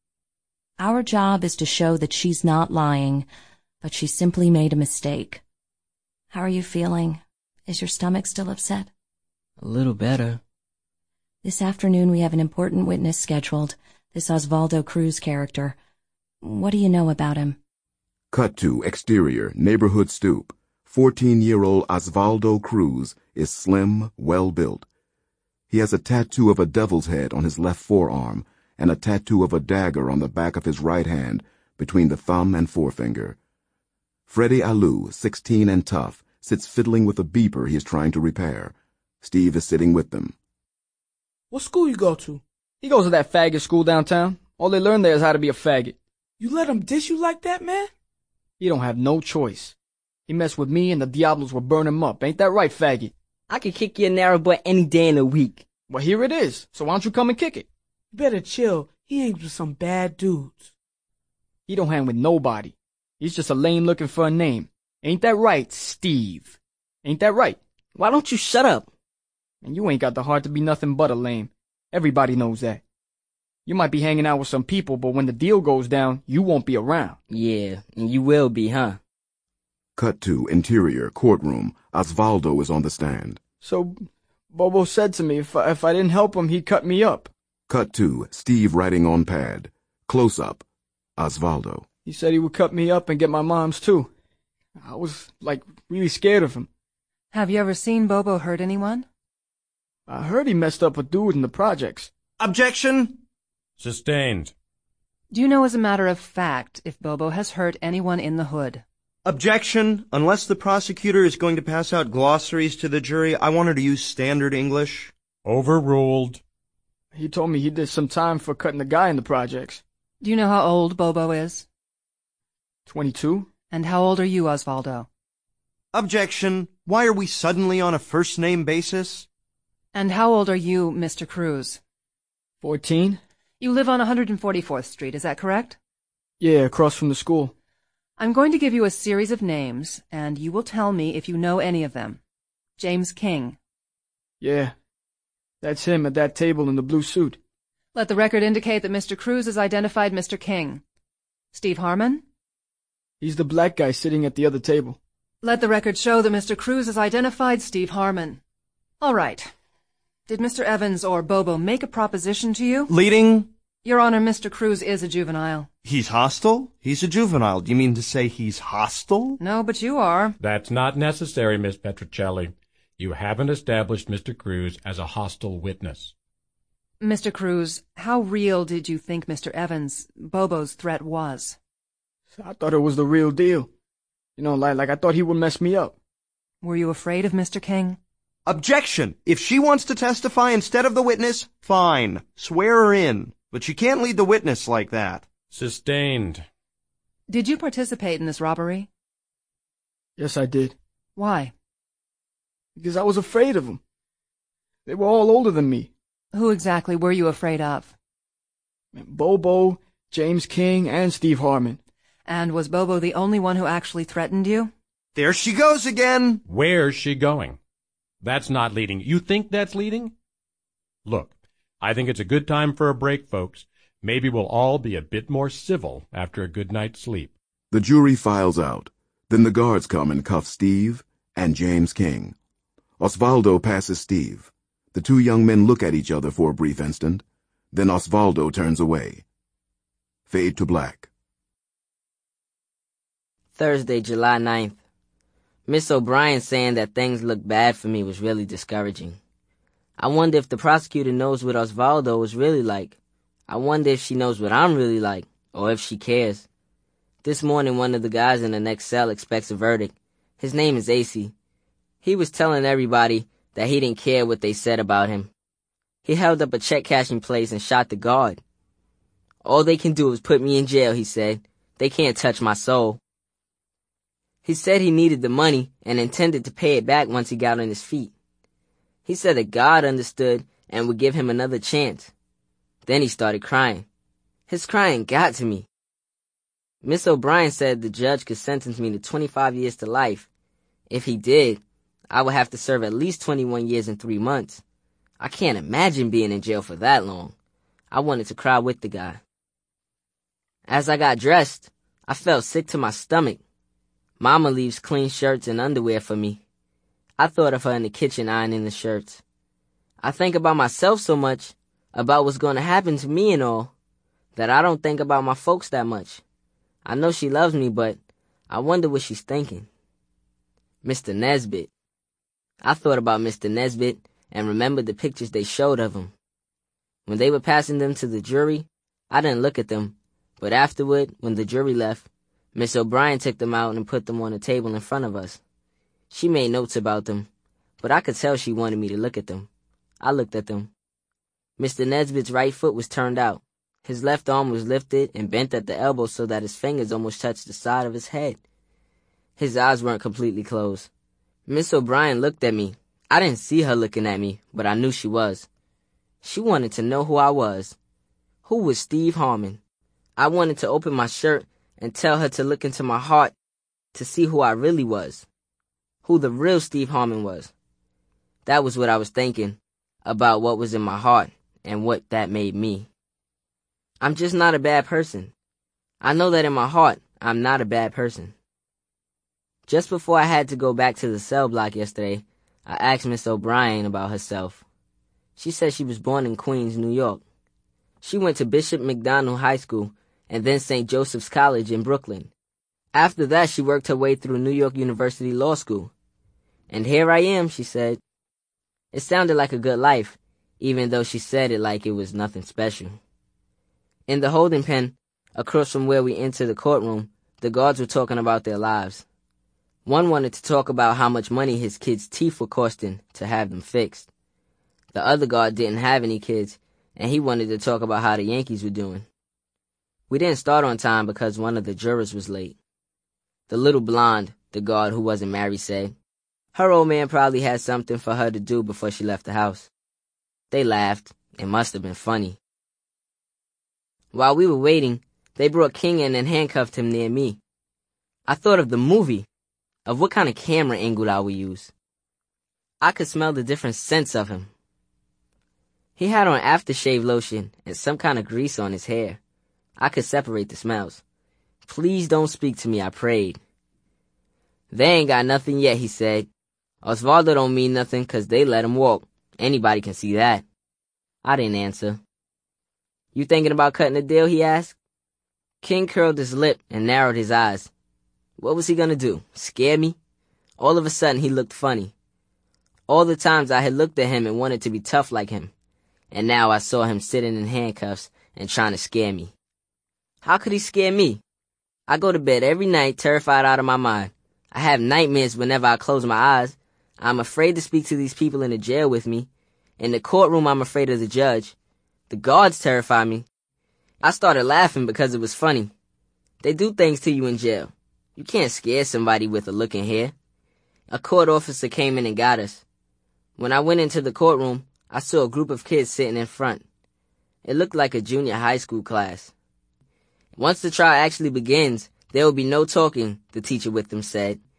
Our job is to show that she's not lying, but she simply made a mistake. How are you feeling? Is your stomach still upset? A little better. This afternoon we have an important witness scheduled, this Osvaldo Cruz character. What do you know about him? Cut to exterior, neighborhood stoop. 14-year-old Osvaldo Cruz is slim, well-built. He has a tattoo of a devil's head on his left forearm and a tattoo of a dagger on the back of his right hand between the thumb and forefinger. Freddie Alou, 16 and tough, sits fiddling with a beeper he is trying to repair. Steve is sitting with them. What school you go to? He goes to that faggot school downtown. All they learn there is how to be a faggot. You let him dish you like that, man? He don't have no choice. He messed with me and the Diablos will burn him up. Ain't that right, faggot? I could kick your narrow butt any day in the week. Well, here it is. So why don't you come and kick it? You better chill. He hangs with some bad dudes. He don't hang with nobody. He's just a lame looking for a name. Ain't that right, Steve? Ain't that right? Why don't you shut up? And you ain't got the heart to be nothing but a lame. Everybody knows that. You might be hanging out with some people, but when the deal goes down, you won't be around. Yeah, and you will be, huh? Cut to interior, courtroom. Osvaldo is on the stand. So, Bobo said to me if I didn't help him, he'd cut me up. Cut to Steve writing on pad. Close up. Osvaldo. He said he would cut me up and get my mom's too. I was, really scared of him. Have you ever seen Bobo hurt anyone? I heard he messed up a dude in the projects. Objection! Sustained. Do you know as a matter of fact if Bobo has hurt anyone in the hood? Objection! Unless the prosecutor is going to pass out glossaries to the jury, I want her to use standard English. Overruled. He told me he did some time for cutting the guy in the projects. Do you know how old Bobo is? 22. And how old are you, Osvaldo? Objection! Why are we suddenly on a first-name basis? And how old are you, Mr. Cruz? 14. You live on 144th Street, is that correct? Yeah, across from the school. I'm going to give you a series of names, and you will tell me if you know any of them. James King. Yeah, that's him at that table in the blue suit. Let the record indicate that Mr. Cruz has identified Mr. King. Steve Harmon? He's the black guy sitting at the other table. Let the record show that Mr. Cruz has identified Steve Harmon. All right. Did Mr. Evans or Bobo make a proposition to you? Leading? Your Honor, Mr. Cruz is a juvenile. He's hostile? He's a juvenile. Do you mean to say he's hostile? No, but you are. That's not necessary, Miss Petrocelli. You haven't established Mr. Cruz as a hostile witness. Mr. Cruz, how real did you think Mr. Evans, Bobo's threat was? I thought it was the real deal. You know, like I thought he would mess me up. Were you afraid of Mr. King? Objection! If she wants to testify instead of the witness, fine. Swear her in. But she can't lead the witness like that. Sustained. Did you participate in this robbery? Yes, I did. Why? Because I was afraid of them. They were all older than me. Who exactly were you afraid of? Bobo, James King, and Steve Harmon. And was Bobo the only one who actually threatened you? There she goes again! Where's she going? That's not leading. You think that's leading? Look, I think it's a good time for a break, folks. Maybe we'll all be a bit more civil after a good night's sleep. The jury files out. Then the guards come and cuff Steve and James King. Osvaldo passes Steve. The two young men look at each other for a brief instant. Then Osvaldo turns away. Fade to black. Thursday, July 9th. Miss O'Brien saying that things look bad for me was really discouraging. I wonder if the prosecutor knows what Osvaldo is really like. I wonder if she knows what I'm really like, or if she cares. This morning, one of the guys in the next cell expects a verdict. His name is AC. He was telling everybody that he didn't care what they said about him. He held up a check-cashing place and shot the guard. All they can do is put me in jail, he said. They can't touch my soul. He said he needed the money and intended to pay it back once he got on his feet. He said that God understood and would give him another chance. Then he started crying. His crying got to me. Miss O'Brien said the judge could sentence me to 25 years to life. If he did, I would have to serve at least 21 years and 3 months. I can't imagine being in jail for that long. I wanted to cry with the guy. As I got dressed, I felt sick to my stomach. Mama leaves clean shirts and underwear for me. I thought of her in the kitchen ironing the shirts. I think about myself so much, about what's going to happen to me and all, that I don't think about my folks that much. I know she loves me, but I wonder what she's thinking. Mr. Nesbitt. I thought about Mr. Nesbitt and remembered the pictures they showed of him. When they were passing them to the jury, I didn't look at them, but afterward, when the jury left, Miss O'Brien took them out and put them on a table in front of us. She made notes about them, but I could tell she wanted me to look at them. I looked at them. Mr. Nesbitt's right foot was turned out. His left arm was lifted and bent at the elbow so that his fingers almost touched the side of his head. His eyes weren't completely closed. Miss O'Brien looked at me. I didn't see her looking at me, but I knew she was. She wanted to know who I was. Who was Steve Harmon? I wanted to open my shirt and tell her to look into my heart to see who I really was. Who the real Steve Harmon was. That was what I was thinking, about what was in my heart and what that made me. I'm just not a bad person. I know that in my heart, I'm not a bad person. Just before I had to go back to the cell block yesterday, I asked Miss O'Brien about herself. She said she was born in Queens, New York. She went to Bishop McDonald High School and then St. Joseph's College in Brooklyn. After that, she worked her way through New York University Law School. And here I am, she said. It sounded like a good life, even though she said it like it was nothing special. In the holding pen, across from where we entered the courtroom, the guards were talking about their lives. One wanted to talk about how much money his kids' teeth were costing to have them fixed. The other guard didn't have any kids, and he wanted to talk about how the Yankees were doing. We didn't start on time because one of the jurors was late. The little blonde, the guard who wasn't married, said, her old man probably had something for her to do before she left the house. They laughed. It must have been funny. While we were waiting, they brought King in and handcuffed him near me. I thought of the movie, of what kind of camera angle I would use. I could smell the different scents of him. He had on aftershave lotion and some kind of grease on his hair. I could separate the smells. Please don't speak to me, I prayed. They ain't got nothing yet, he said. Osvaldo don't mean nothing 'cause they let him walk. Anybody can see that. I didn't answer. You thinking about cutting a deal, he asked. King curled his lip and narrowed his eyes. What was he gonna do? Scare me? All of a sudden he looked funny. All the times I had looked at him and wanted to be tough like him. And now I saw him sitting in handcuffs and trying to scare me. How could he scare me? I go to bed every night terrified out of my mind. I have nightmares whenever I close my eyes. I'm afraid to speak to these people in the jail with me. In the courtroom, I'm afraid of the judge. The guards terrify me. I started laughing because it was funny. They do things to you in jail. You can't scare somebody with a look in here. A court officer came in and got us. When I went into the courtroom, I saw a group of kids sitting in front. It looked like a junior high school class. Once the trial actually begins, there will be no talking, the teacher with them said.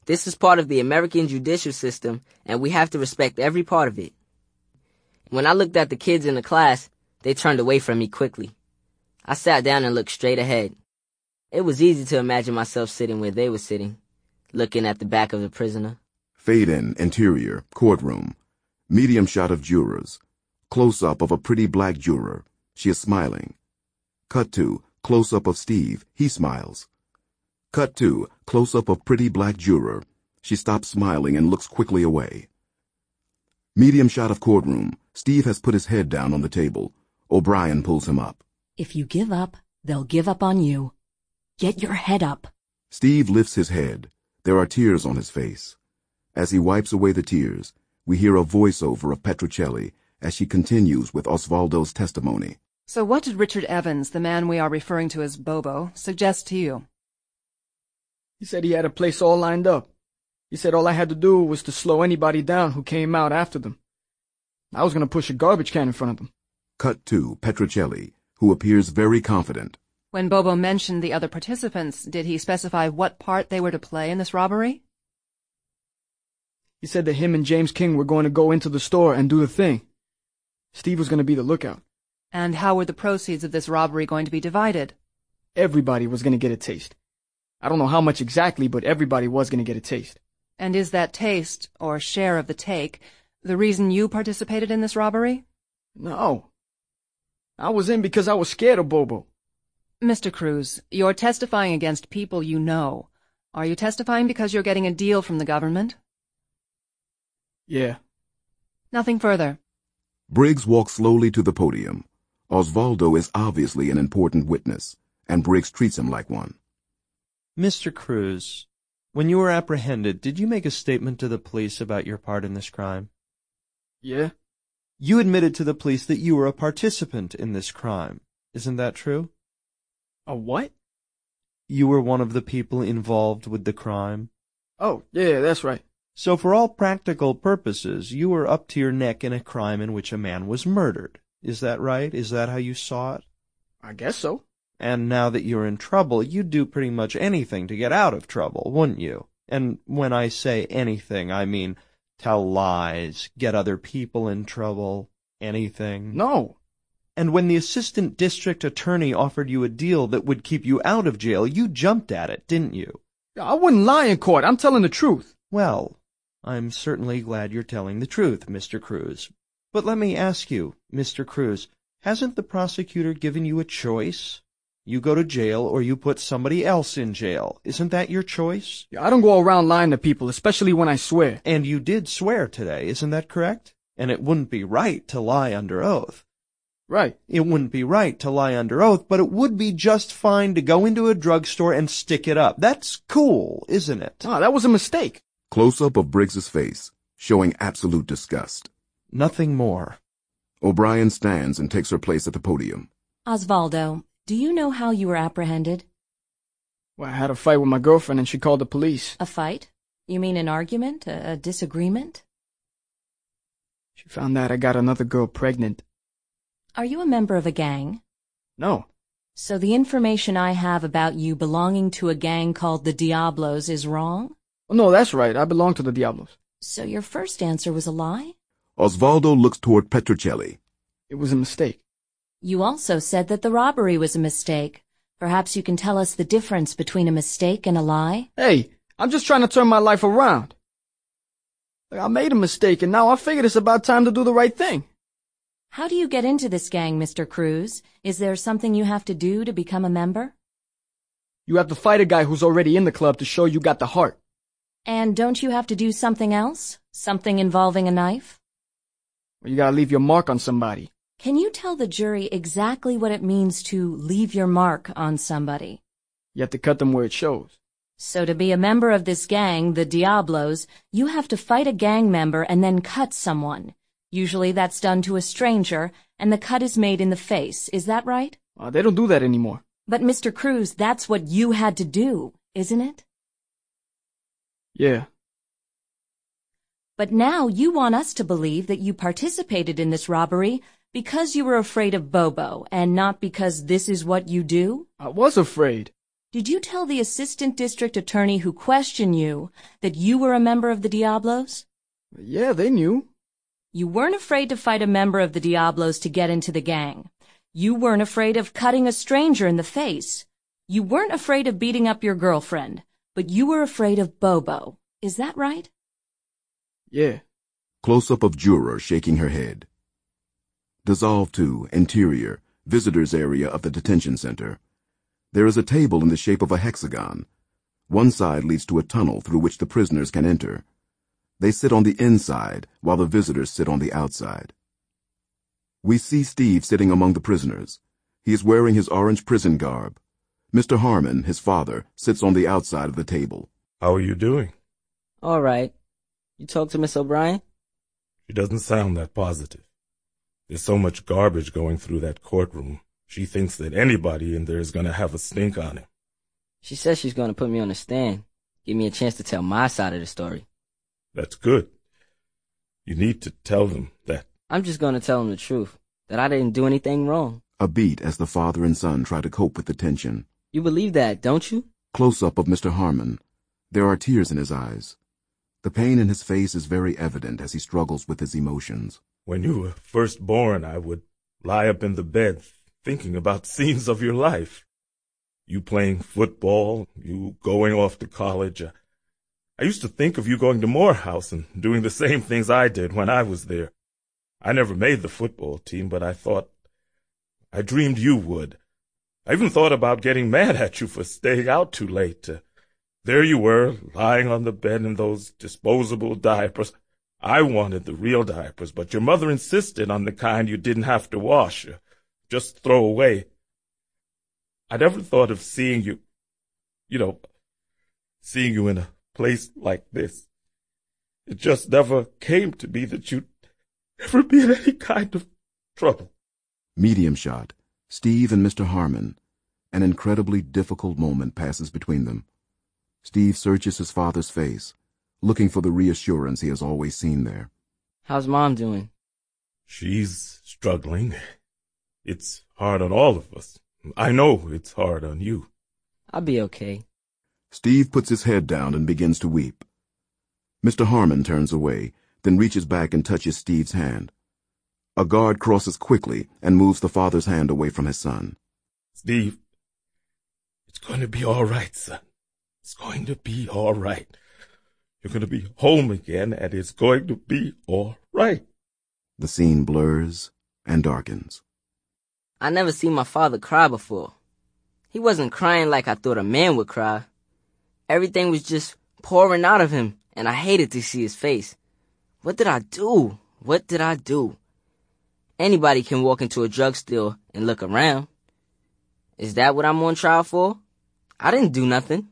This is part of the American judicial system, and we have to respect every part of it. When I looked at the kids in the class, they turned away from me quickly. I sat down and looked straight ahead. It was easy to imagine myself sitting where they were sitting, looking at the back of the prisoner. Fade in, interior, courtroom. Medium shot of jurors. Close-up of a pretty black juror. She is smiling. Cut to, close-up of Steve. He smiles. Cut to, close-up of pretty black juror. She stops smiling and looks quickly away. Medium shot of courtroom. Steve has put his head down on the table. O'Brien pulls him up. If you give up, they'll give up on you. Get your head up. Steve lifts his head. There are tears on his face. As he wipes away the tears, we hear a voiceover of Petrocelli as she continues with Osvaldo's testimony. So what did Richard Evans, the man we are referring to as Bobo, suggest to you? He said he had a place all lined up. He said all I had to do was to slow anybody down who came out after them. I was going to push a garbage can in front of them. Cut to Petrocelli, who appears very confident. When Bobo mentioned the other participants, did he specify what part they were to play in this robbery? He said that him and James King were going to go into the store and do the thing. Steve was going to be the lookout. And how were the proceeds of this robbery going to be divided? Everybody was going to get a taste. I don't know how much exactly, but everybody was going to get a taste. And is that taste, or share of the take, the reason you participated in this robbery? No. I was in because I was scared of Bobo. Mr. Cruz, you're testifying against people you know. Are you testifying because you're getting a deal from the government? Yeah. Nothing further. Briggs walks slowly to the podium. Osvaldo is obviously an important witness, and Briggs treats him like one. Mr. Cruz, when you were apprehended, did you make a statement to the police about your part in this crime? Yeah. You admitted to the police that you were a participant in this crime. Isn't that true? A what? You were one of the people involved with the crime. Oh, yeah, that's right. So for all practical purposes, you were up to your neck in a crime in which a man was murdered. Is that right? Is that how you saw it? I guess so. And now that you're in trouble, you'd do pretty much anything to get out of trouble, wouldn't you? And when I say anything, I mean tell lies, get other people in trouble, anything. No. And when the assistant district attorney offered you a deal that would keep you out of jail, you jumped at it, didn't you? I wouldn't lie in court. I'm telling the truth. Well, I'm certainly glad you're telling the truth, Mr. Cruz. But let me ask you, Mr. Cruz, hasn't the prosecutor given you a choice? You go to jail or you put somebody else in jail. Isn't that your choice? I don't go around lying to people, especially when I swear. And you did swear today, isn't that correct? And it wouldn't be right to lie under oath. Right. It wouldn't be right to lie under oath, but it would be just fine to go into a drugstore and stick it up. That's cool, isn't it? Ah, that was a mistake. Close-up of Briggs's face, showing absolute disgust. Nothing more. O'Brien stands and takes her place at the podium. Osvaldo, do you know how you were apprehended? Well, I had a fight with my girlfriend and she called the police. A fight? You mean an argument? A disagreement? She found out I got another girl pregnant. Are you a member of a gang? No. So the information I have about you belonging to a gang called the Diablos is wrong? Oh, no, that's right. I belong to the Diablos. So your first answer was a lie? Osvaldo looks toward Petrocelli. It was a mistake. You also said that the robbery was a mistake. Perhaps you can tell us the difference between a mistake and a lie? Hey, I'm just trying to turn my life around. I made a mistake and now I figured it's about time to do the right thing. How do you get into this gang, Mr. Cruz? Is there something you have to do to become a member? You have to fight a guy who's already in the club to show you got the heart. And don't you have to do something else? Something involving a knife? Well, you gotta leave your mark on somebody. Can you tell the jury exactly what it means to leave your mark on somebody? You have to cut them where it shows. So to be a member of this gang, the Diablos, you have to fight a gang member and then cut someone. Usually that's done to a stranger, and the cut is made in the face. Is that right? They don't do that anymore. But Mr. Cruz, that's what you had to do, isn't it? Yeah. But now you want us to believe that you participated in this robbery because you were afraid of Bobo, and not because this is what you do? I was afraid. Did you tell the assistant district attorney who questioned you that you were a member of the Diablos? Yeah, they knew. You weren't afraid to fight a member of the Diablos to get into the gang. You weren't afraid of cutting a stranger in the face. You weren't afraid of beating up your girlfriend, but you were afraid of Bobo. Is that right? Yeah. Close-up of juror shaking her head. Dissolve to interior, visitors area of the detention center. There is a table in the shape of a hexagon. One side leads to a tunnel through which the prisoners can enter. They sit on the inside, while the visitors sit on the outside. We see Steve sitting among the prisoners. He is wearing his orange prison garb. Mr. Harmon, his father, sits on the outside of the table. How are you doing? All right. You talk to Miss O'Brien? She doesn't sound that positive. There's so much garbage going through that courtroom. She thinks that anybody in there is going to have a stink on him. She says she's going to put me on the stand, give me a chance to tell my side of the story. That's good. You need to tell them that. I'm just going to tell them the truth, that I didn't do anything wrong. A beat as the father and son try to cope with the tension. You believe that, don't you? Close-up of Mr. Harmon. There are tears in his eyes. The pain in his face is very evident as he struggles with his emotions. When you were first born, I would lie up in the bed thinking about scenes of your life. You playing football, you going off to college. I used to think of you going to Morehouse and doing the same things I did when I was there. I never made the football team, but I dreamed you would. I even thought about getting mad at you for staying out too late. There you were, lying on the bed in those disposable diapers. I wanted the real diapers, but your mother insisted on the kind you didn't have to wash. Just throw away. I never thought of seeing you, seeing you in a place like this. It just never came to me that you'd ever be in any kind of trouble. Medium shot. Steve and Mr. Harmon. An incredibly difficult moment passes between them. Steve searches his father's face, looking for the reassurance he has always seen there. How's Mom doing? She's struggling. It's hard on all of us. I know it's hard on you. I'll be okay. Steve puts his head down and begins to weep. Mr. Harmon turns away, then reaches back and touches Steve's hand. A guard crosses quickly and moves the father's hand away from his son. Steve, it's going to be all right, son. It's going to be all right. You're going to be home again, and it's going to be all right. The scene blurs and darkens. I never seen my father cry before. He wasn't crying like I thought a man would cry. Everything was just pouring out of him, and I hated to see his face. What did I do? What did I do? Anybody can walk into a drugstore and look around. Is that what I'm on trial for? I didn't do nothing.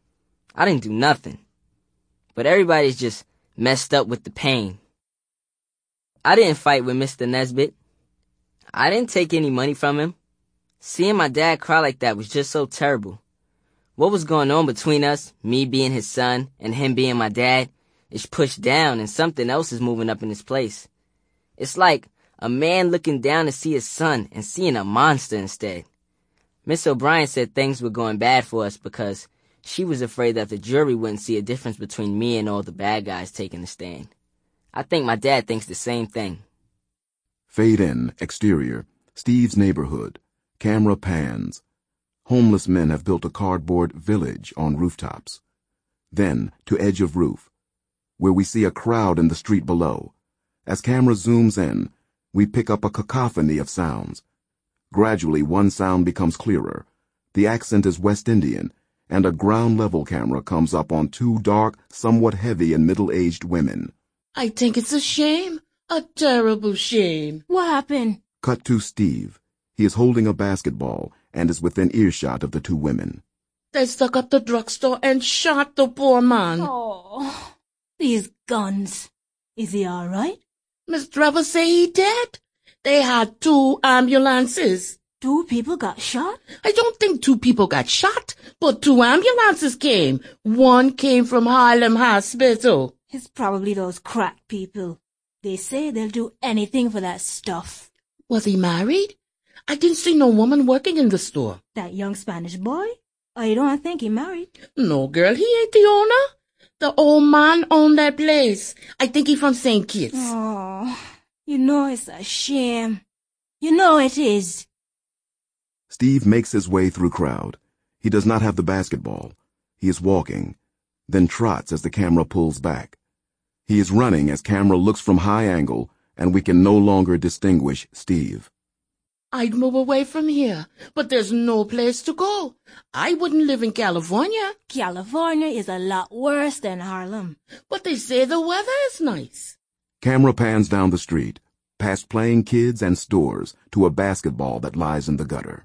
But everybody's just messed up with the pain. I didn't fight with Mr. Nesbitt. I didn't take any money from him. Seeing my dad cry like that was just so terrible. What was going on between us, me being his son and him being my dad, is pushed down and something else is moving up in its place. It's like a man looking down to see his son and seeing a monster instead. Miss O'Brien said things were going bad for us because she was afraid that the jury wouldn't see a difference between me and all the bad guys taking the stand. I think my dad thinks the same thing. Fade in, exterior, Steve's neighborhood. Camera pans. Homeless men have built a cardboard village on rooftops. Then, to edge of roof, where we see a crowd in the street below. As camera zooms in, we pick up a cacophony of sounds. Gradually, one sound becomes clearer. The accent is West Indian, and a ground-level camera comes up on two dark, somewhat heavy and middle-aged women. I think it's a shame. A terrible shame. What happened? Cut to Steve. He is holding a basketball and is within earshot of the two women. They stuck up the drugstore and shot the poor man. Oh, these guns. Is he all right? Miss Trevor say he dead. They had 2 ambulances. 2 people got shot? I don't think 2 people got shot, but 2 ambulances came. One came from Harlem Hospital. It's probably those crack people. They say they'll do anything for that stuff. Was he married? I didn't see no woman working in the store. That young Spanish boy? Oh, you don't think he married? No, girl, he ain't the owner. The old man owned that place. I think he from St. Kitts. Oh, you know it's a shame. You know it is. Steve makes his way through crowd. He does not have the basketball. He is walking, then trots as the camera pulls back. He is running as camera looks from high angle, and we can no longer distinguish Steve. I'd move away from here, but there's no place to go. I wouldn't live in California. California is a lot worse than Harlem. But they say the weather is nice. Camera pans down the street, past playing kids and stores, to a basketball that lies in the gutter.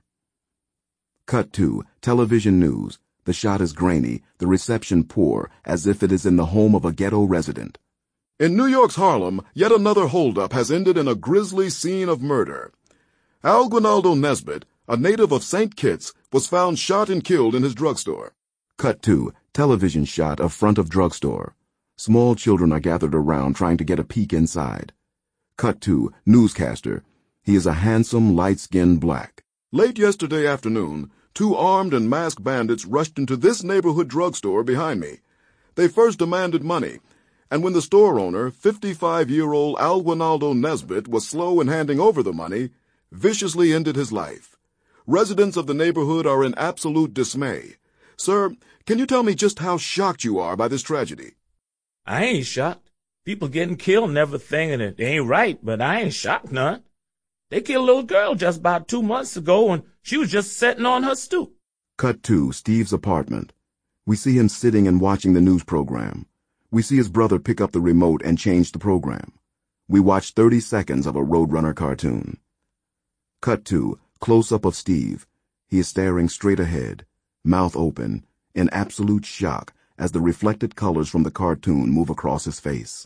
Cut to television news. The shot is grainy, the reception poor, as if it is in the home of a ghetto resident. In New York's Harlem, yet another holdup has ended in a grisly scene of murder. Alguinaldo Nesbitt, a native of St. Kitts, was found shot and killed in his drugstore. Cut to television shot of front of drugstore. Small children are gathered around trying to get a peek inside. Cut to newscaster. He is a handsome, light-skinned black. Late yesterday afternoon, 2 armed and masked bandits rushed into this neighborhood drugstore behind me. They first demanded money, and when the store owner, 55-year-old Alguinaldo Nesbitt, was slow in handing over the money, viciously ended his life. Residents of the neighborhood are in absolute dismay. Sir, can you tell me just how shocked you are by this tragedy? I ain't shocked. People getting killed and everything, and it ain't right, but I ain't shocked none. They killed a little girl just about 2 months ago, and she was just sitting on her stoop. Cut to Steve's apartment. We see him sitting and watching the news program. We see his brother pick up the remote and change the program. We watch 30 seconds of a Roadrunner cartoon. Cut to close-up of Steve. He is staring straight ahead, mouth open, in absolute shock as the reflected colors from the cartoon move across his face.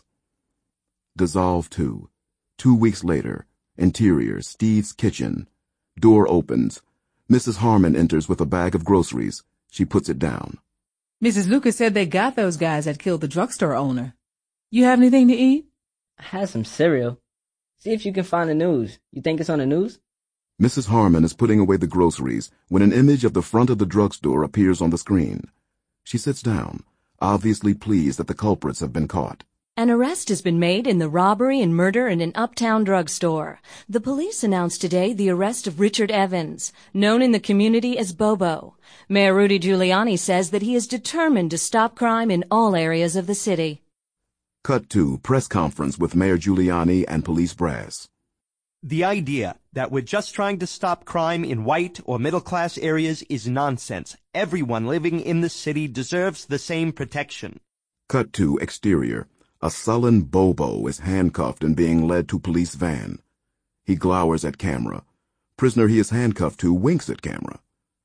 Dissolve to 2 weeks later. Interior, Steve's kitchen. Door opens. Mrs. Harmon enters with a bag of groceries. She puts it down. Mrs. Lucas said they got those guys that killed the drugstore owner. You have anything to eat? I had some cereal. See if you can find the news. You think it's on the news? Mrs. Harmon is putting away the groceries when an image of the front of the drugstore appears on the screen. She sits down, obviously pleased that the culprits have been caught. An arrest has been made in the robbery and murder in an uptown drugstore. The police announced today the arrest of Richard Evans, known in the community as Bobo. Mayor Rudy Giuliani says that he is determined to stop crime in all areas of the city. Cut to press conference with Mayor Giuliani and police brass. The idea that we're just trying to stop crime in white or middle-class areas is nonsense. Everyone living in the city deserves the same protection. Cut to exterior. A sullen Bobo is handcuffed and being led to police van. He glowers at camera. Prisoner he is handcuffed to winks at camera.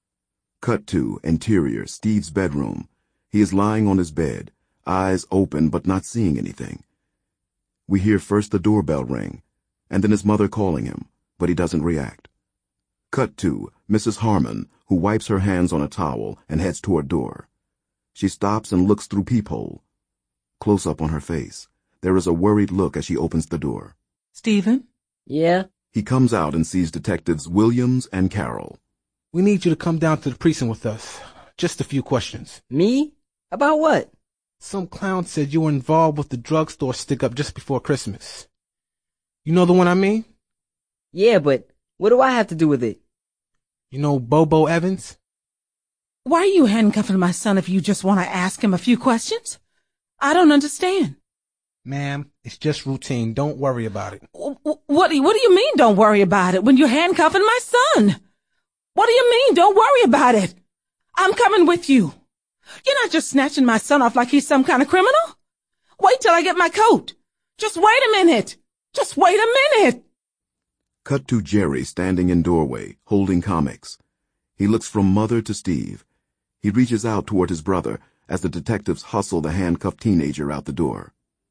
Cut to interior, Steve's bedroom. He is lying on his bed, eyes open but not seeing anything. We hear first the doorbell ring, and then his mother calling him, but he doesn't react. Cut to Mrs. Harmon, who wipes her hands on a towel and heads toward door. She stops and looks through peephole. Close up on her face. There is a worried look as she opens the door. Stephen? Yeah? He comes out and sees detectives Williams and Carroll. We need you to come down to the precinct with us. Just a few questions. Me? About what? Some clown said you were involved with the drugstore stick-up just before Christmas. You know the one I mean? Yeah, but what do I have to do with it? You know Bobo Evans? Why are you handcuffing my son if you just want to ask him a few questions? I don't understand. Ma'am, it's just routine. Don't worry about it. What do you mean, don't worry about it, when you're handcuffing my son? What do you mean, don't worry about it? I'm coming with you. You're not just snatching my son off like he's some kind of criminal. Wait till I get my coat. Just wait a minute. Just wait a minute. Cut to Jerry standing in doorway, holding comics. He looks from mother to Steve. He reaches out toward his brother as the detectives hustle the handcuffed teenager out the door.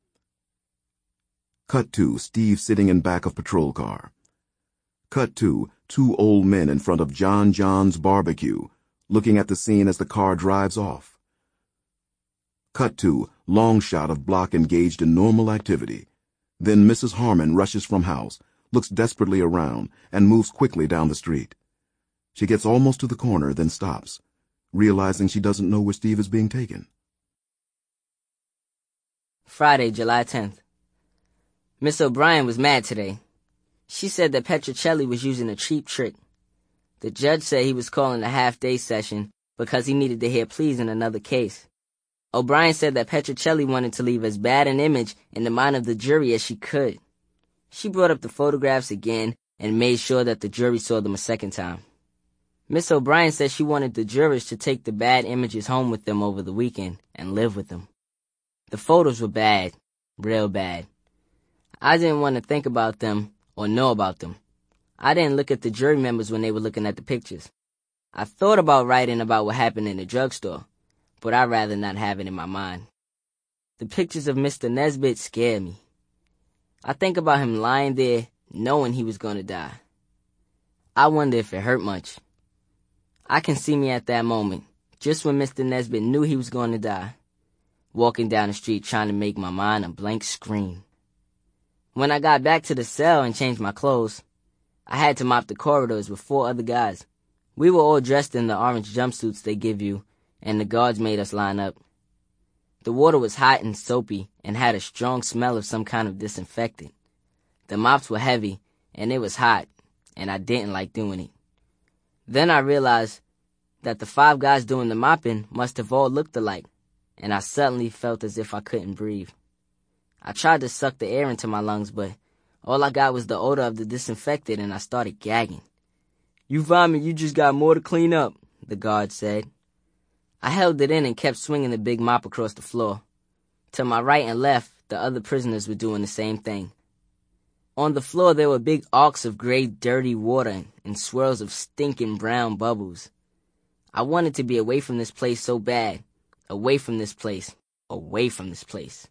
Cut to Steve sitting in back of patrol car. Cut to 2 old men in front of John John's barbecue, looking at the scene as the car drives off. Cut to long shot of block engaged in normal activity. Then Mrs. Harmon rushes from house, looks desperately around, and moves quickly down the street. She gets almost to the corner, then stops. realizing she doesn't know where Steve is being taken. Friday, July 10th. Miss O'Brien was mad today. She said that Petrocelli was using a cheap trick. The judge said he was calling a half-day session because he needed to hear pleas in another case. O'Brien said that Petrocelli wanted to leave as bad an image in the mind of the jury as she could. She brought up the photographs again and made sure that the jury saw them a second time. Miss O'Brien said she wanted the jurors to take the bad images home with them over the weekend and live with them. The photos were bad, real bad. I didn't want to think about them or know about them. I didn't look at the jury members when they were looking at the pictures. I thought about writing about what happened in the drugstore, but I'd rather not have it in my mind. The pictures of Mr. Nesbitt scare me. I think about him lying there knowing he was going to die. I wonder if it hurt much. I can see me at that moment, just when Mr. Nesbitt knew he was going to die, walking down the street trying to make my mind a blank screen. When I got back to the cell and changed my clothes, I had to mop the corridors with 4 other guys. We were all dressed in the orange jumpsuits they give you, and the guards made us line up. The water was hot and soapy and had a strong smell of some kind of disinfectant. The mops were heavy, and it was hot, and I didn't like doing it. Then I realized that the 5 guys doing the mopping must have all looked alike, and I suddenly felt as if I couldn't breathe. I tried to suck the air into my lungs, but all I got was the odor of the disinfectant, and I started gagging. "You vomit, you just got more to clean up," the guard said. I held it in and kept swinging the big mop across the floor. To my right and left, the other prisoners were doing the same thing. On the floor, there were big arcs of gray, dirty water and swirls of stinking brown bubbles. I wanted to be away from this place so bad. Away from this place. Away from this place.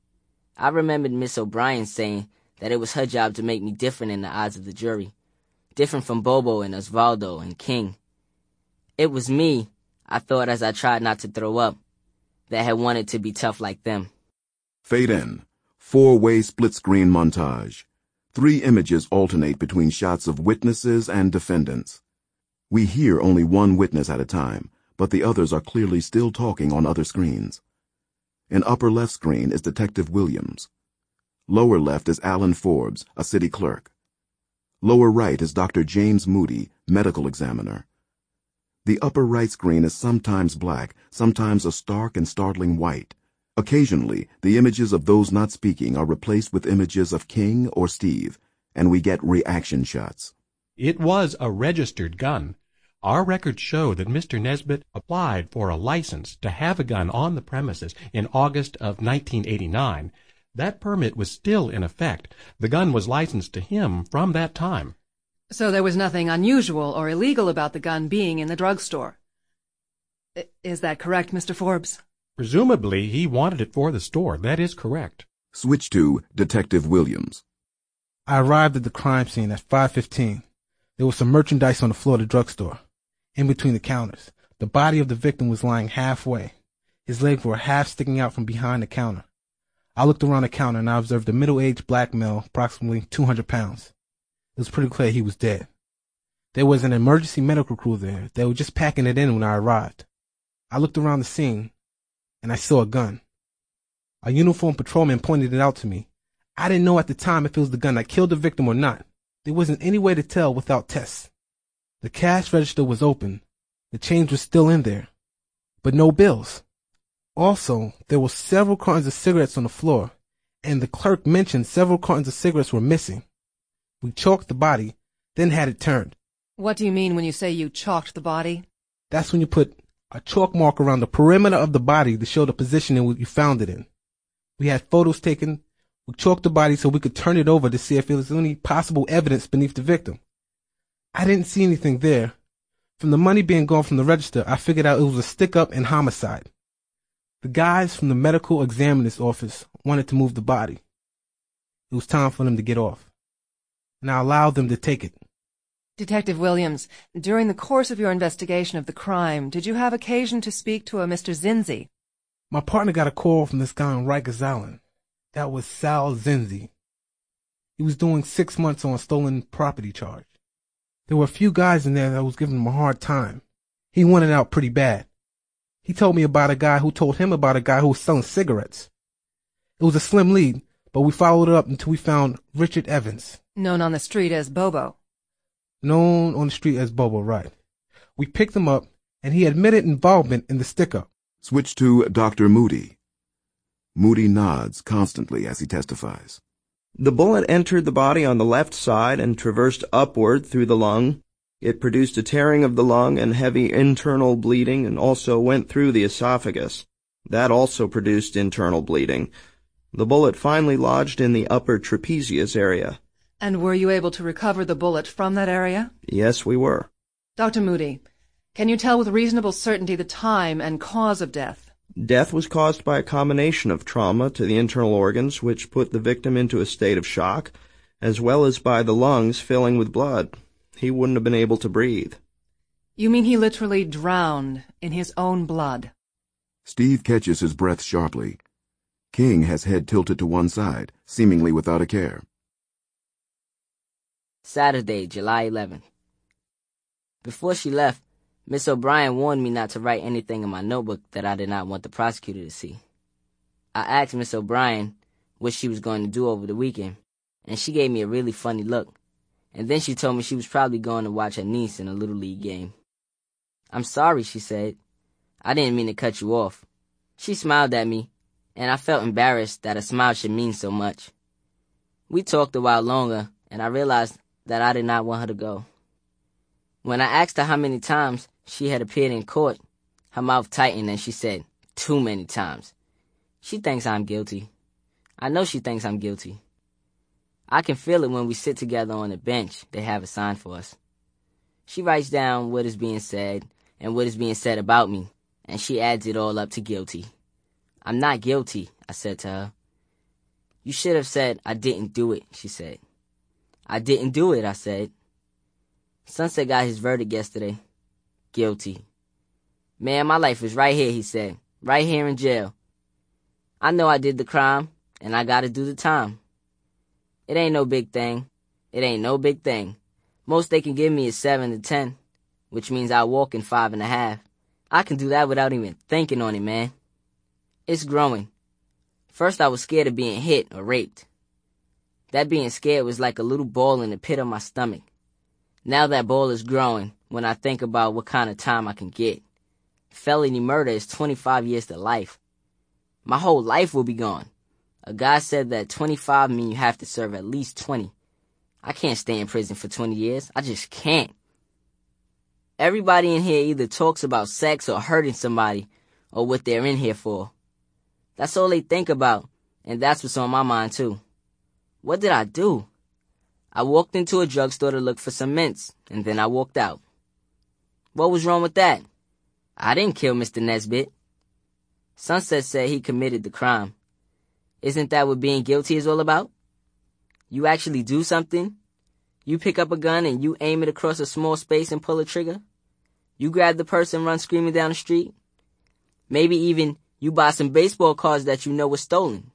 I remembered Miss O'Brien saying that it was her job to make me different in the eyes of the jury. Different from Bobo and Osvaldo and King. It was me, I thought as I tried not to throw up, that had wanted to be tough like them. Fade in. 4-way split-screen montage. 3 images alternate between shots of witnesses and defendants. We hear only one witness at a time, but the others are clearly still talking on other screens. In upper left screen is Detective Williams. Lower left is Alan Forbes, a city clerk. Lower right is Dr. James Moody, medical examiner. The upper right screen is sometimes black, sometimes a stark and startling white. Occasionally, the images of those not speaking are replaced with images of King or Steve, and we get reaction shots. It was a registered gun. Our records show that Mr. Nesbitt applied for a license to have a gun on the premises in August of 1989. That permit was still in effect. The gun was licensed to him from that time. So there was nothing unusual or illegal about the gun being in the drugstore. Is that correct, Mr. Forbes? Presumably, he wanted it for the store. That is correct. Switch to Detective Williams. I arrived at the crime scene at 5:15. There was some merchandise on the floor of the drugstore. In between the counters, the body of the victim was lying halfway. His legs were half sticking out from behind the counter. I looked around the counter and I observed a middle-aged black male, approximately 200 pounds. It was pretty clear he was dead. There was an emergency medical crew there. They were just packing it in when I arrived. I looked around the scene and I saw a gun. A uniformed patrolman pointed it out to me. I didn't know at the time if it was the gun that killed the victim or not. There wasn't any way to tell without tests. The cash register was open. The change was still in there, but no bills. Also, there were several cartons of cigarettes on the floor, and the clerk mentioned several cartons of cigarettes were missing. We chalked the body, then had it turned. What do you mean when you say you chalked the body? That's when you put a chalk mark around the perimeter of the body to show the position in which you found it in. We had photos taken. We chalked the body so we could turn it over to see if there was any possible evidence beneath the victim. I didn't see anything there. From the money being gone from the register, I figured out it was a stick-up and homicide. The guys from the medical examiner's office wanted to move the body. It was time for them to get off, and I allowed them to take it. Detective Williams, during the course of your investigation of the crime, did you have occasion to speak to a Mr. Zinzi? My partner got a call from this guy on Rikers Island. That was Sal Zinzi. He was doing 6 months on a stolen property charge. There were a few guys in there that was giving him a hard time. He wanted out pretty bad. He told me about a guy who told him about a guy who was selling cigarettes. It was a slim lead, but we followed it up until we found Richard Evans. Known on the street as Bobo. Known on the street as Bobo, right. We picked him up, and he admitted involvement in the stick-up. Switch to Dr. Moody. Moody nods constantly as he testifies. The bullet entered the body on the left side and traversed upward through the lung. It produced a tearing of the lung and heavy internal bleeding, and also went through the esophagus. That also produced internal bleeding. The bullet finally lodged in the upper trapezius area. And were you able to recover the bullet from that area? Yes, we were. Dr. Moody, can you tell with reasonable certainty the time and cause of death? Death was caused by a combination of trauma to the internal organs, which put the victim into a state of shock, as well as by the lungs filling with blood. He wouldn't have been able to breathe. You mean he literally drowned in his own blood? Steve catches his breath sharply. King has head tilted to one side, seemingly without a care. Saturday, July 11th. Before she left, Miss O'Brien warned me not to write anything in my notebook that I did not want the prosecutor to see. I asked Miss O'Brien what she was going to do over the weekend, and she gave me a really funny look, and then she told me she was probably going to watch her niece in a Little League game. "I'm sorry," she said. "I didn't mean to cut you off." She smiled at me, and I felt embarrassed that a smile should mean so much. We talked a while longer, and I realized that I did not want her to go. When I asked her how many times she had appeared in court, her mouth tightened and she said, "Too many times." She thinks I'm guilty. I know she thinks I'm guilty. I can feel it when we sit together on the bench they have assigned for us. She writes down what is being said and what is being said about me, and she adds it all up to guilty. "I'm not guilty," I said to her. "You should have said I didn't do it," she said. "I didn't do it," I said. Sunset got his verdict yesterday. Guilty. "Man, my life is right here," he said. "Right here in jail. I know I did the crime, and I gotta do the time. It ain't no big thing. It ain't no big thing. Most they can give me is 7 to 10, which means I'll walk in 5.5. I can do that without even thinking on it, man. It's growing. First I was scared of being hit or raped. That being scared was like a little ball in the pit of my stomach. Now that ball is growing when I think about what kind of time I can get. Felony murder is 25 years to life. My whole life will be gone. A guy said that 25 means you have to serve at least 20. I can't stay in prison for 20 years. I just can't. Everybody in here either talks about sex or hurting somebody or what they're in here for. That's all they think about, and that's what's on my mind too. What did I do? I walked into a drugstore to look for some mints, and then I walked out. What was wrong with that? I didn't kill Mr. Nesbitt. Sunset said he committed the crime. Isn't that what being guilty is all about? You actually do something? You pick up a gun and you aim it across a small space and pull a trigger? You grab the person and run screaming down the street? Maybe even you buy some baseball cards that you know were stolen.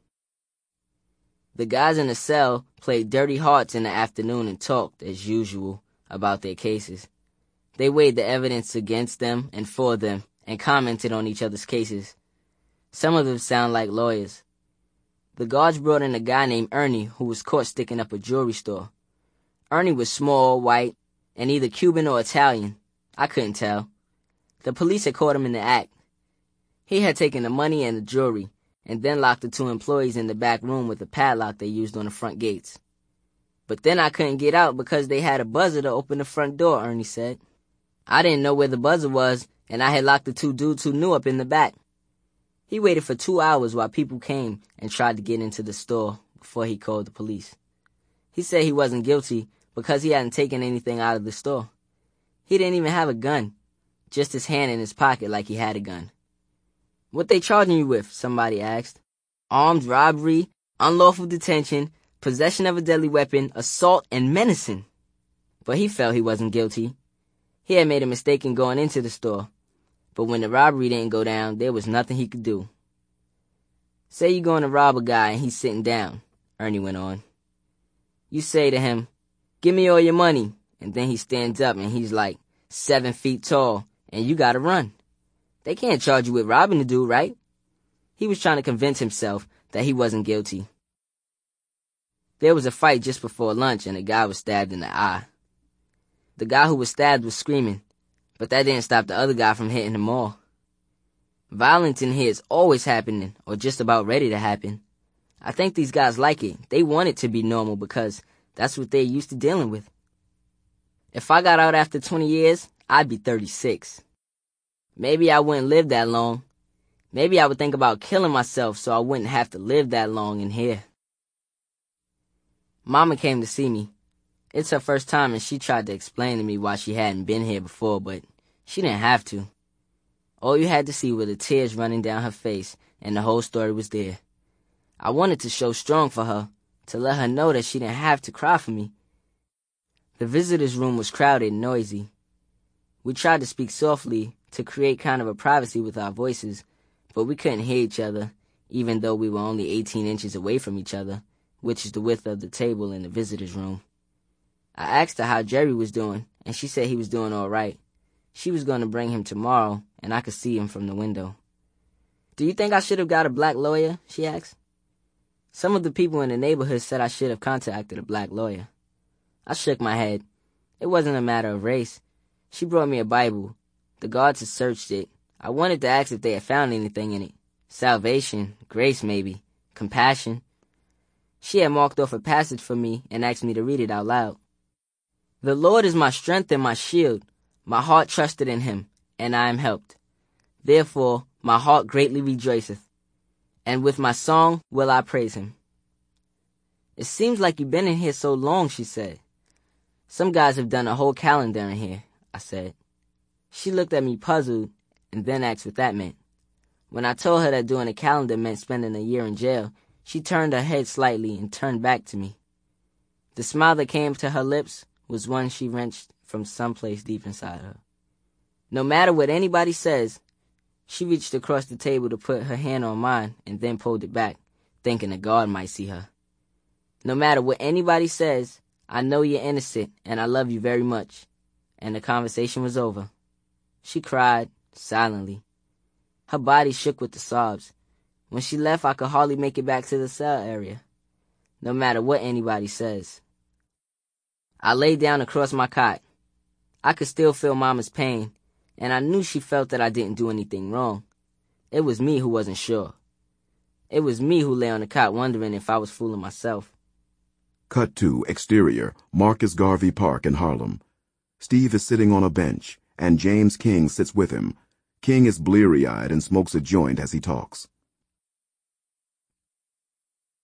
The guys in the cell played dirty hearts in the afternoon and talked, as usual, about their cases. They weighed the evidence against them and for them and commented on each other's cases. Some of them sound like lawyers. The guards brought in a guy named Ernie who was caught sticking up a jewelry store. Ernie was small, white, and either Cuban or Italian. I couldn't tell. The police had caught him in the act. He had taken the money and the jewelry, and then locked the 2 employees in the back room with the padlock they used on the front gates. But then I couldn't get out because they had a buzzer to open the front door, Ernie said. I didn't know where the buzzer was, and I had locked the 2 dudes who knew up in the back. He waited for 2 hours while people came and tried to get into the store before he called the police. He said he wasn't guilty because he hadn't taken anything out of the store. He didn't even have a gun, just his hand in his pocket like he had a gun. What they charging you with? Somebody asked. Armed robbery, unlawful detention, possession of a deadly weapon, assault, and menacing. But he felt he wasn't guilty. He had made a mistake in going into the store. But when the robbery didn't go down, there was nothing he could do. Say you're going to rob a guy and he's sitting down, Ernie went on. You say to him, "Give me all your money," and then he stands up and he's like 7 feet tall, and you gotta run. They can't charge you with robbing the dude, right? He was trying to convince himself that he wasn't guilty. There was a fight just before lunch and a guy was stabbed in the eye. The guy who was stabbed was screaming, but that didn't stop the other guy from hitting him more. Violence in here is always happening, or just about ready to happen. I think these guys like it. They want it to be normal because that's what they're used to dealing with. If I got out after 20 years, I'd be 36. Maybe I wouldn't live that long. Maybe I would think about killing myself so I wouldn't have to live that long in here. Mama came to see me. It's her first time and she tried to explain to me why she hadn't been here before, but she didn't have to. All you had to see were the tears running down her face and the whole story was there. I wanted to show strong for her, to let her know that she didn't have to cry for me. The visitors' room was crowded and noisy. We tried to speak softly to create kind of a privacy with our voices, but we couldn't hear each other, even though we were only 18 inches away from each other, which is the width of the table in the visitors' room. I asked her how Jerry was doing, and she said he was doing all right. She was going to bring him tomorrow, and I could see him from the window. "Do you think I should have got a black lawyer?" she asked. Some of the people in the neighborhood said I should have contacted a black lawyer. I shook my head. It wasn't a matter of race. She brought me a Bible. The guards had searched it. I wanted to ask if they had found anything in it. Salvation, grace maybe, compassion. She had marked off a passage for me and asked me to read it out loud. "The Lord is my strength and my shield. My heart trusted in him, and I am helped. Therefore my heart greatly rejoiceth, and with my song will I praise him." "It seems like you've been in here so long," she said. "Some guys have done a whole calendar in here," I said. She looked at me puzzled and then asked what that meant. When I told her that doing a calendar meant spending a year in jail, she turned her head slightly and turned back to me. The smile that came to her lips was one she wrenched from someplace deep inside her. No matter what anybody says, she reached across the table to put her hand on mine and then pulled it back, thinking a guard might see her. "No matter what anybody says, I know you're innocent and I love you very much." And the conversation was over. She cried, silently. Her body shook with the sobs. When she left, I could hardly make it back to the cell area. No matter what anybody says. I lay down across my cot. I could still feel Mama's pain, and I knew she felt that I didn't do anything wrong. It was me who wasn't sure. It was me who lay on the cot wondering if I was fooling myself. Cut to exterior, Marcus Garvey Park in Harlem. Steve is sitting on a bench, and James King sits with him. King is bleary-eyed and smokes a joint as he talks.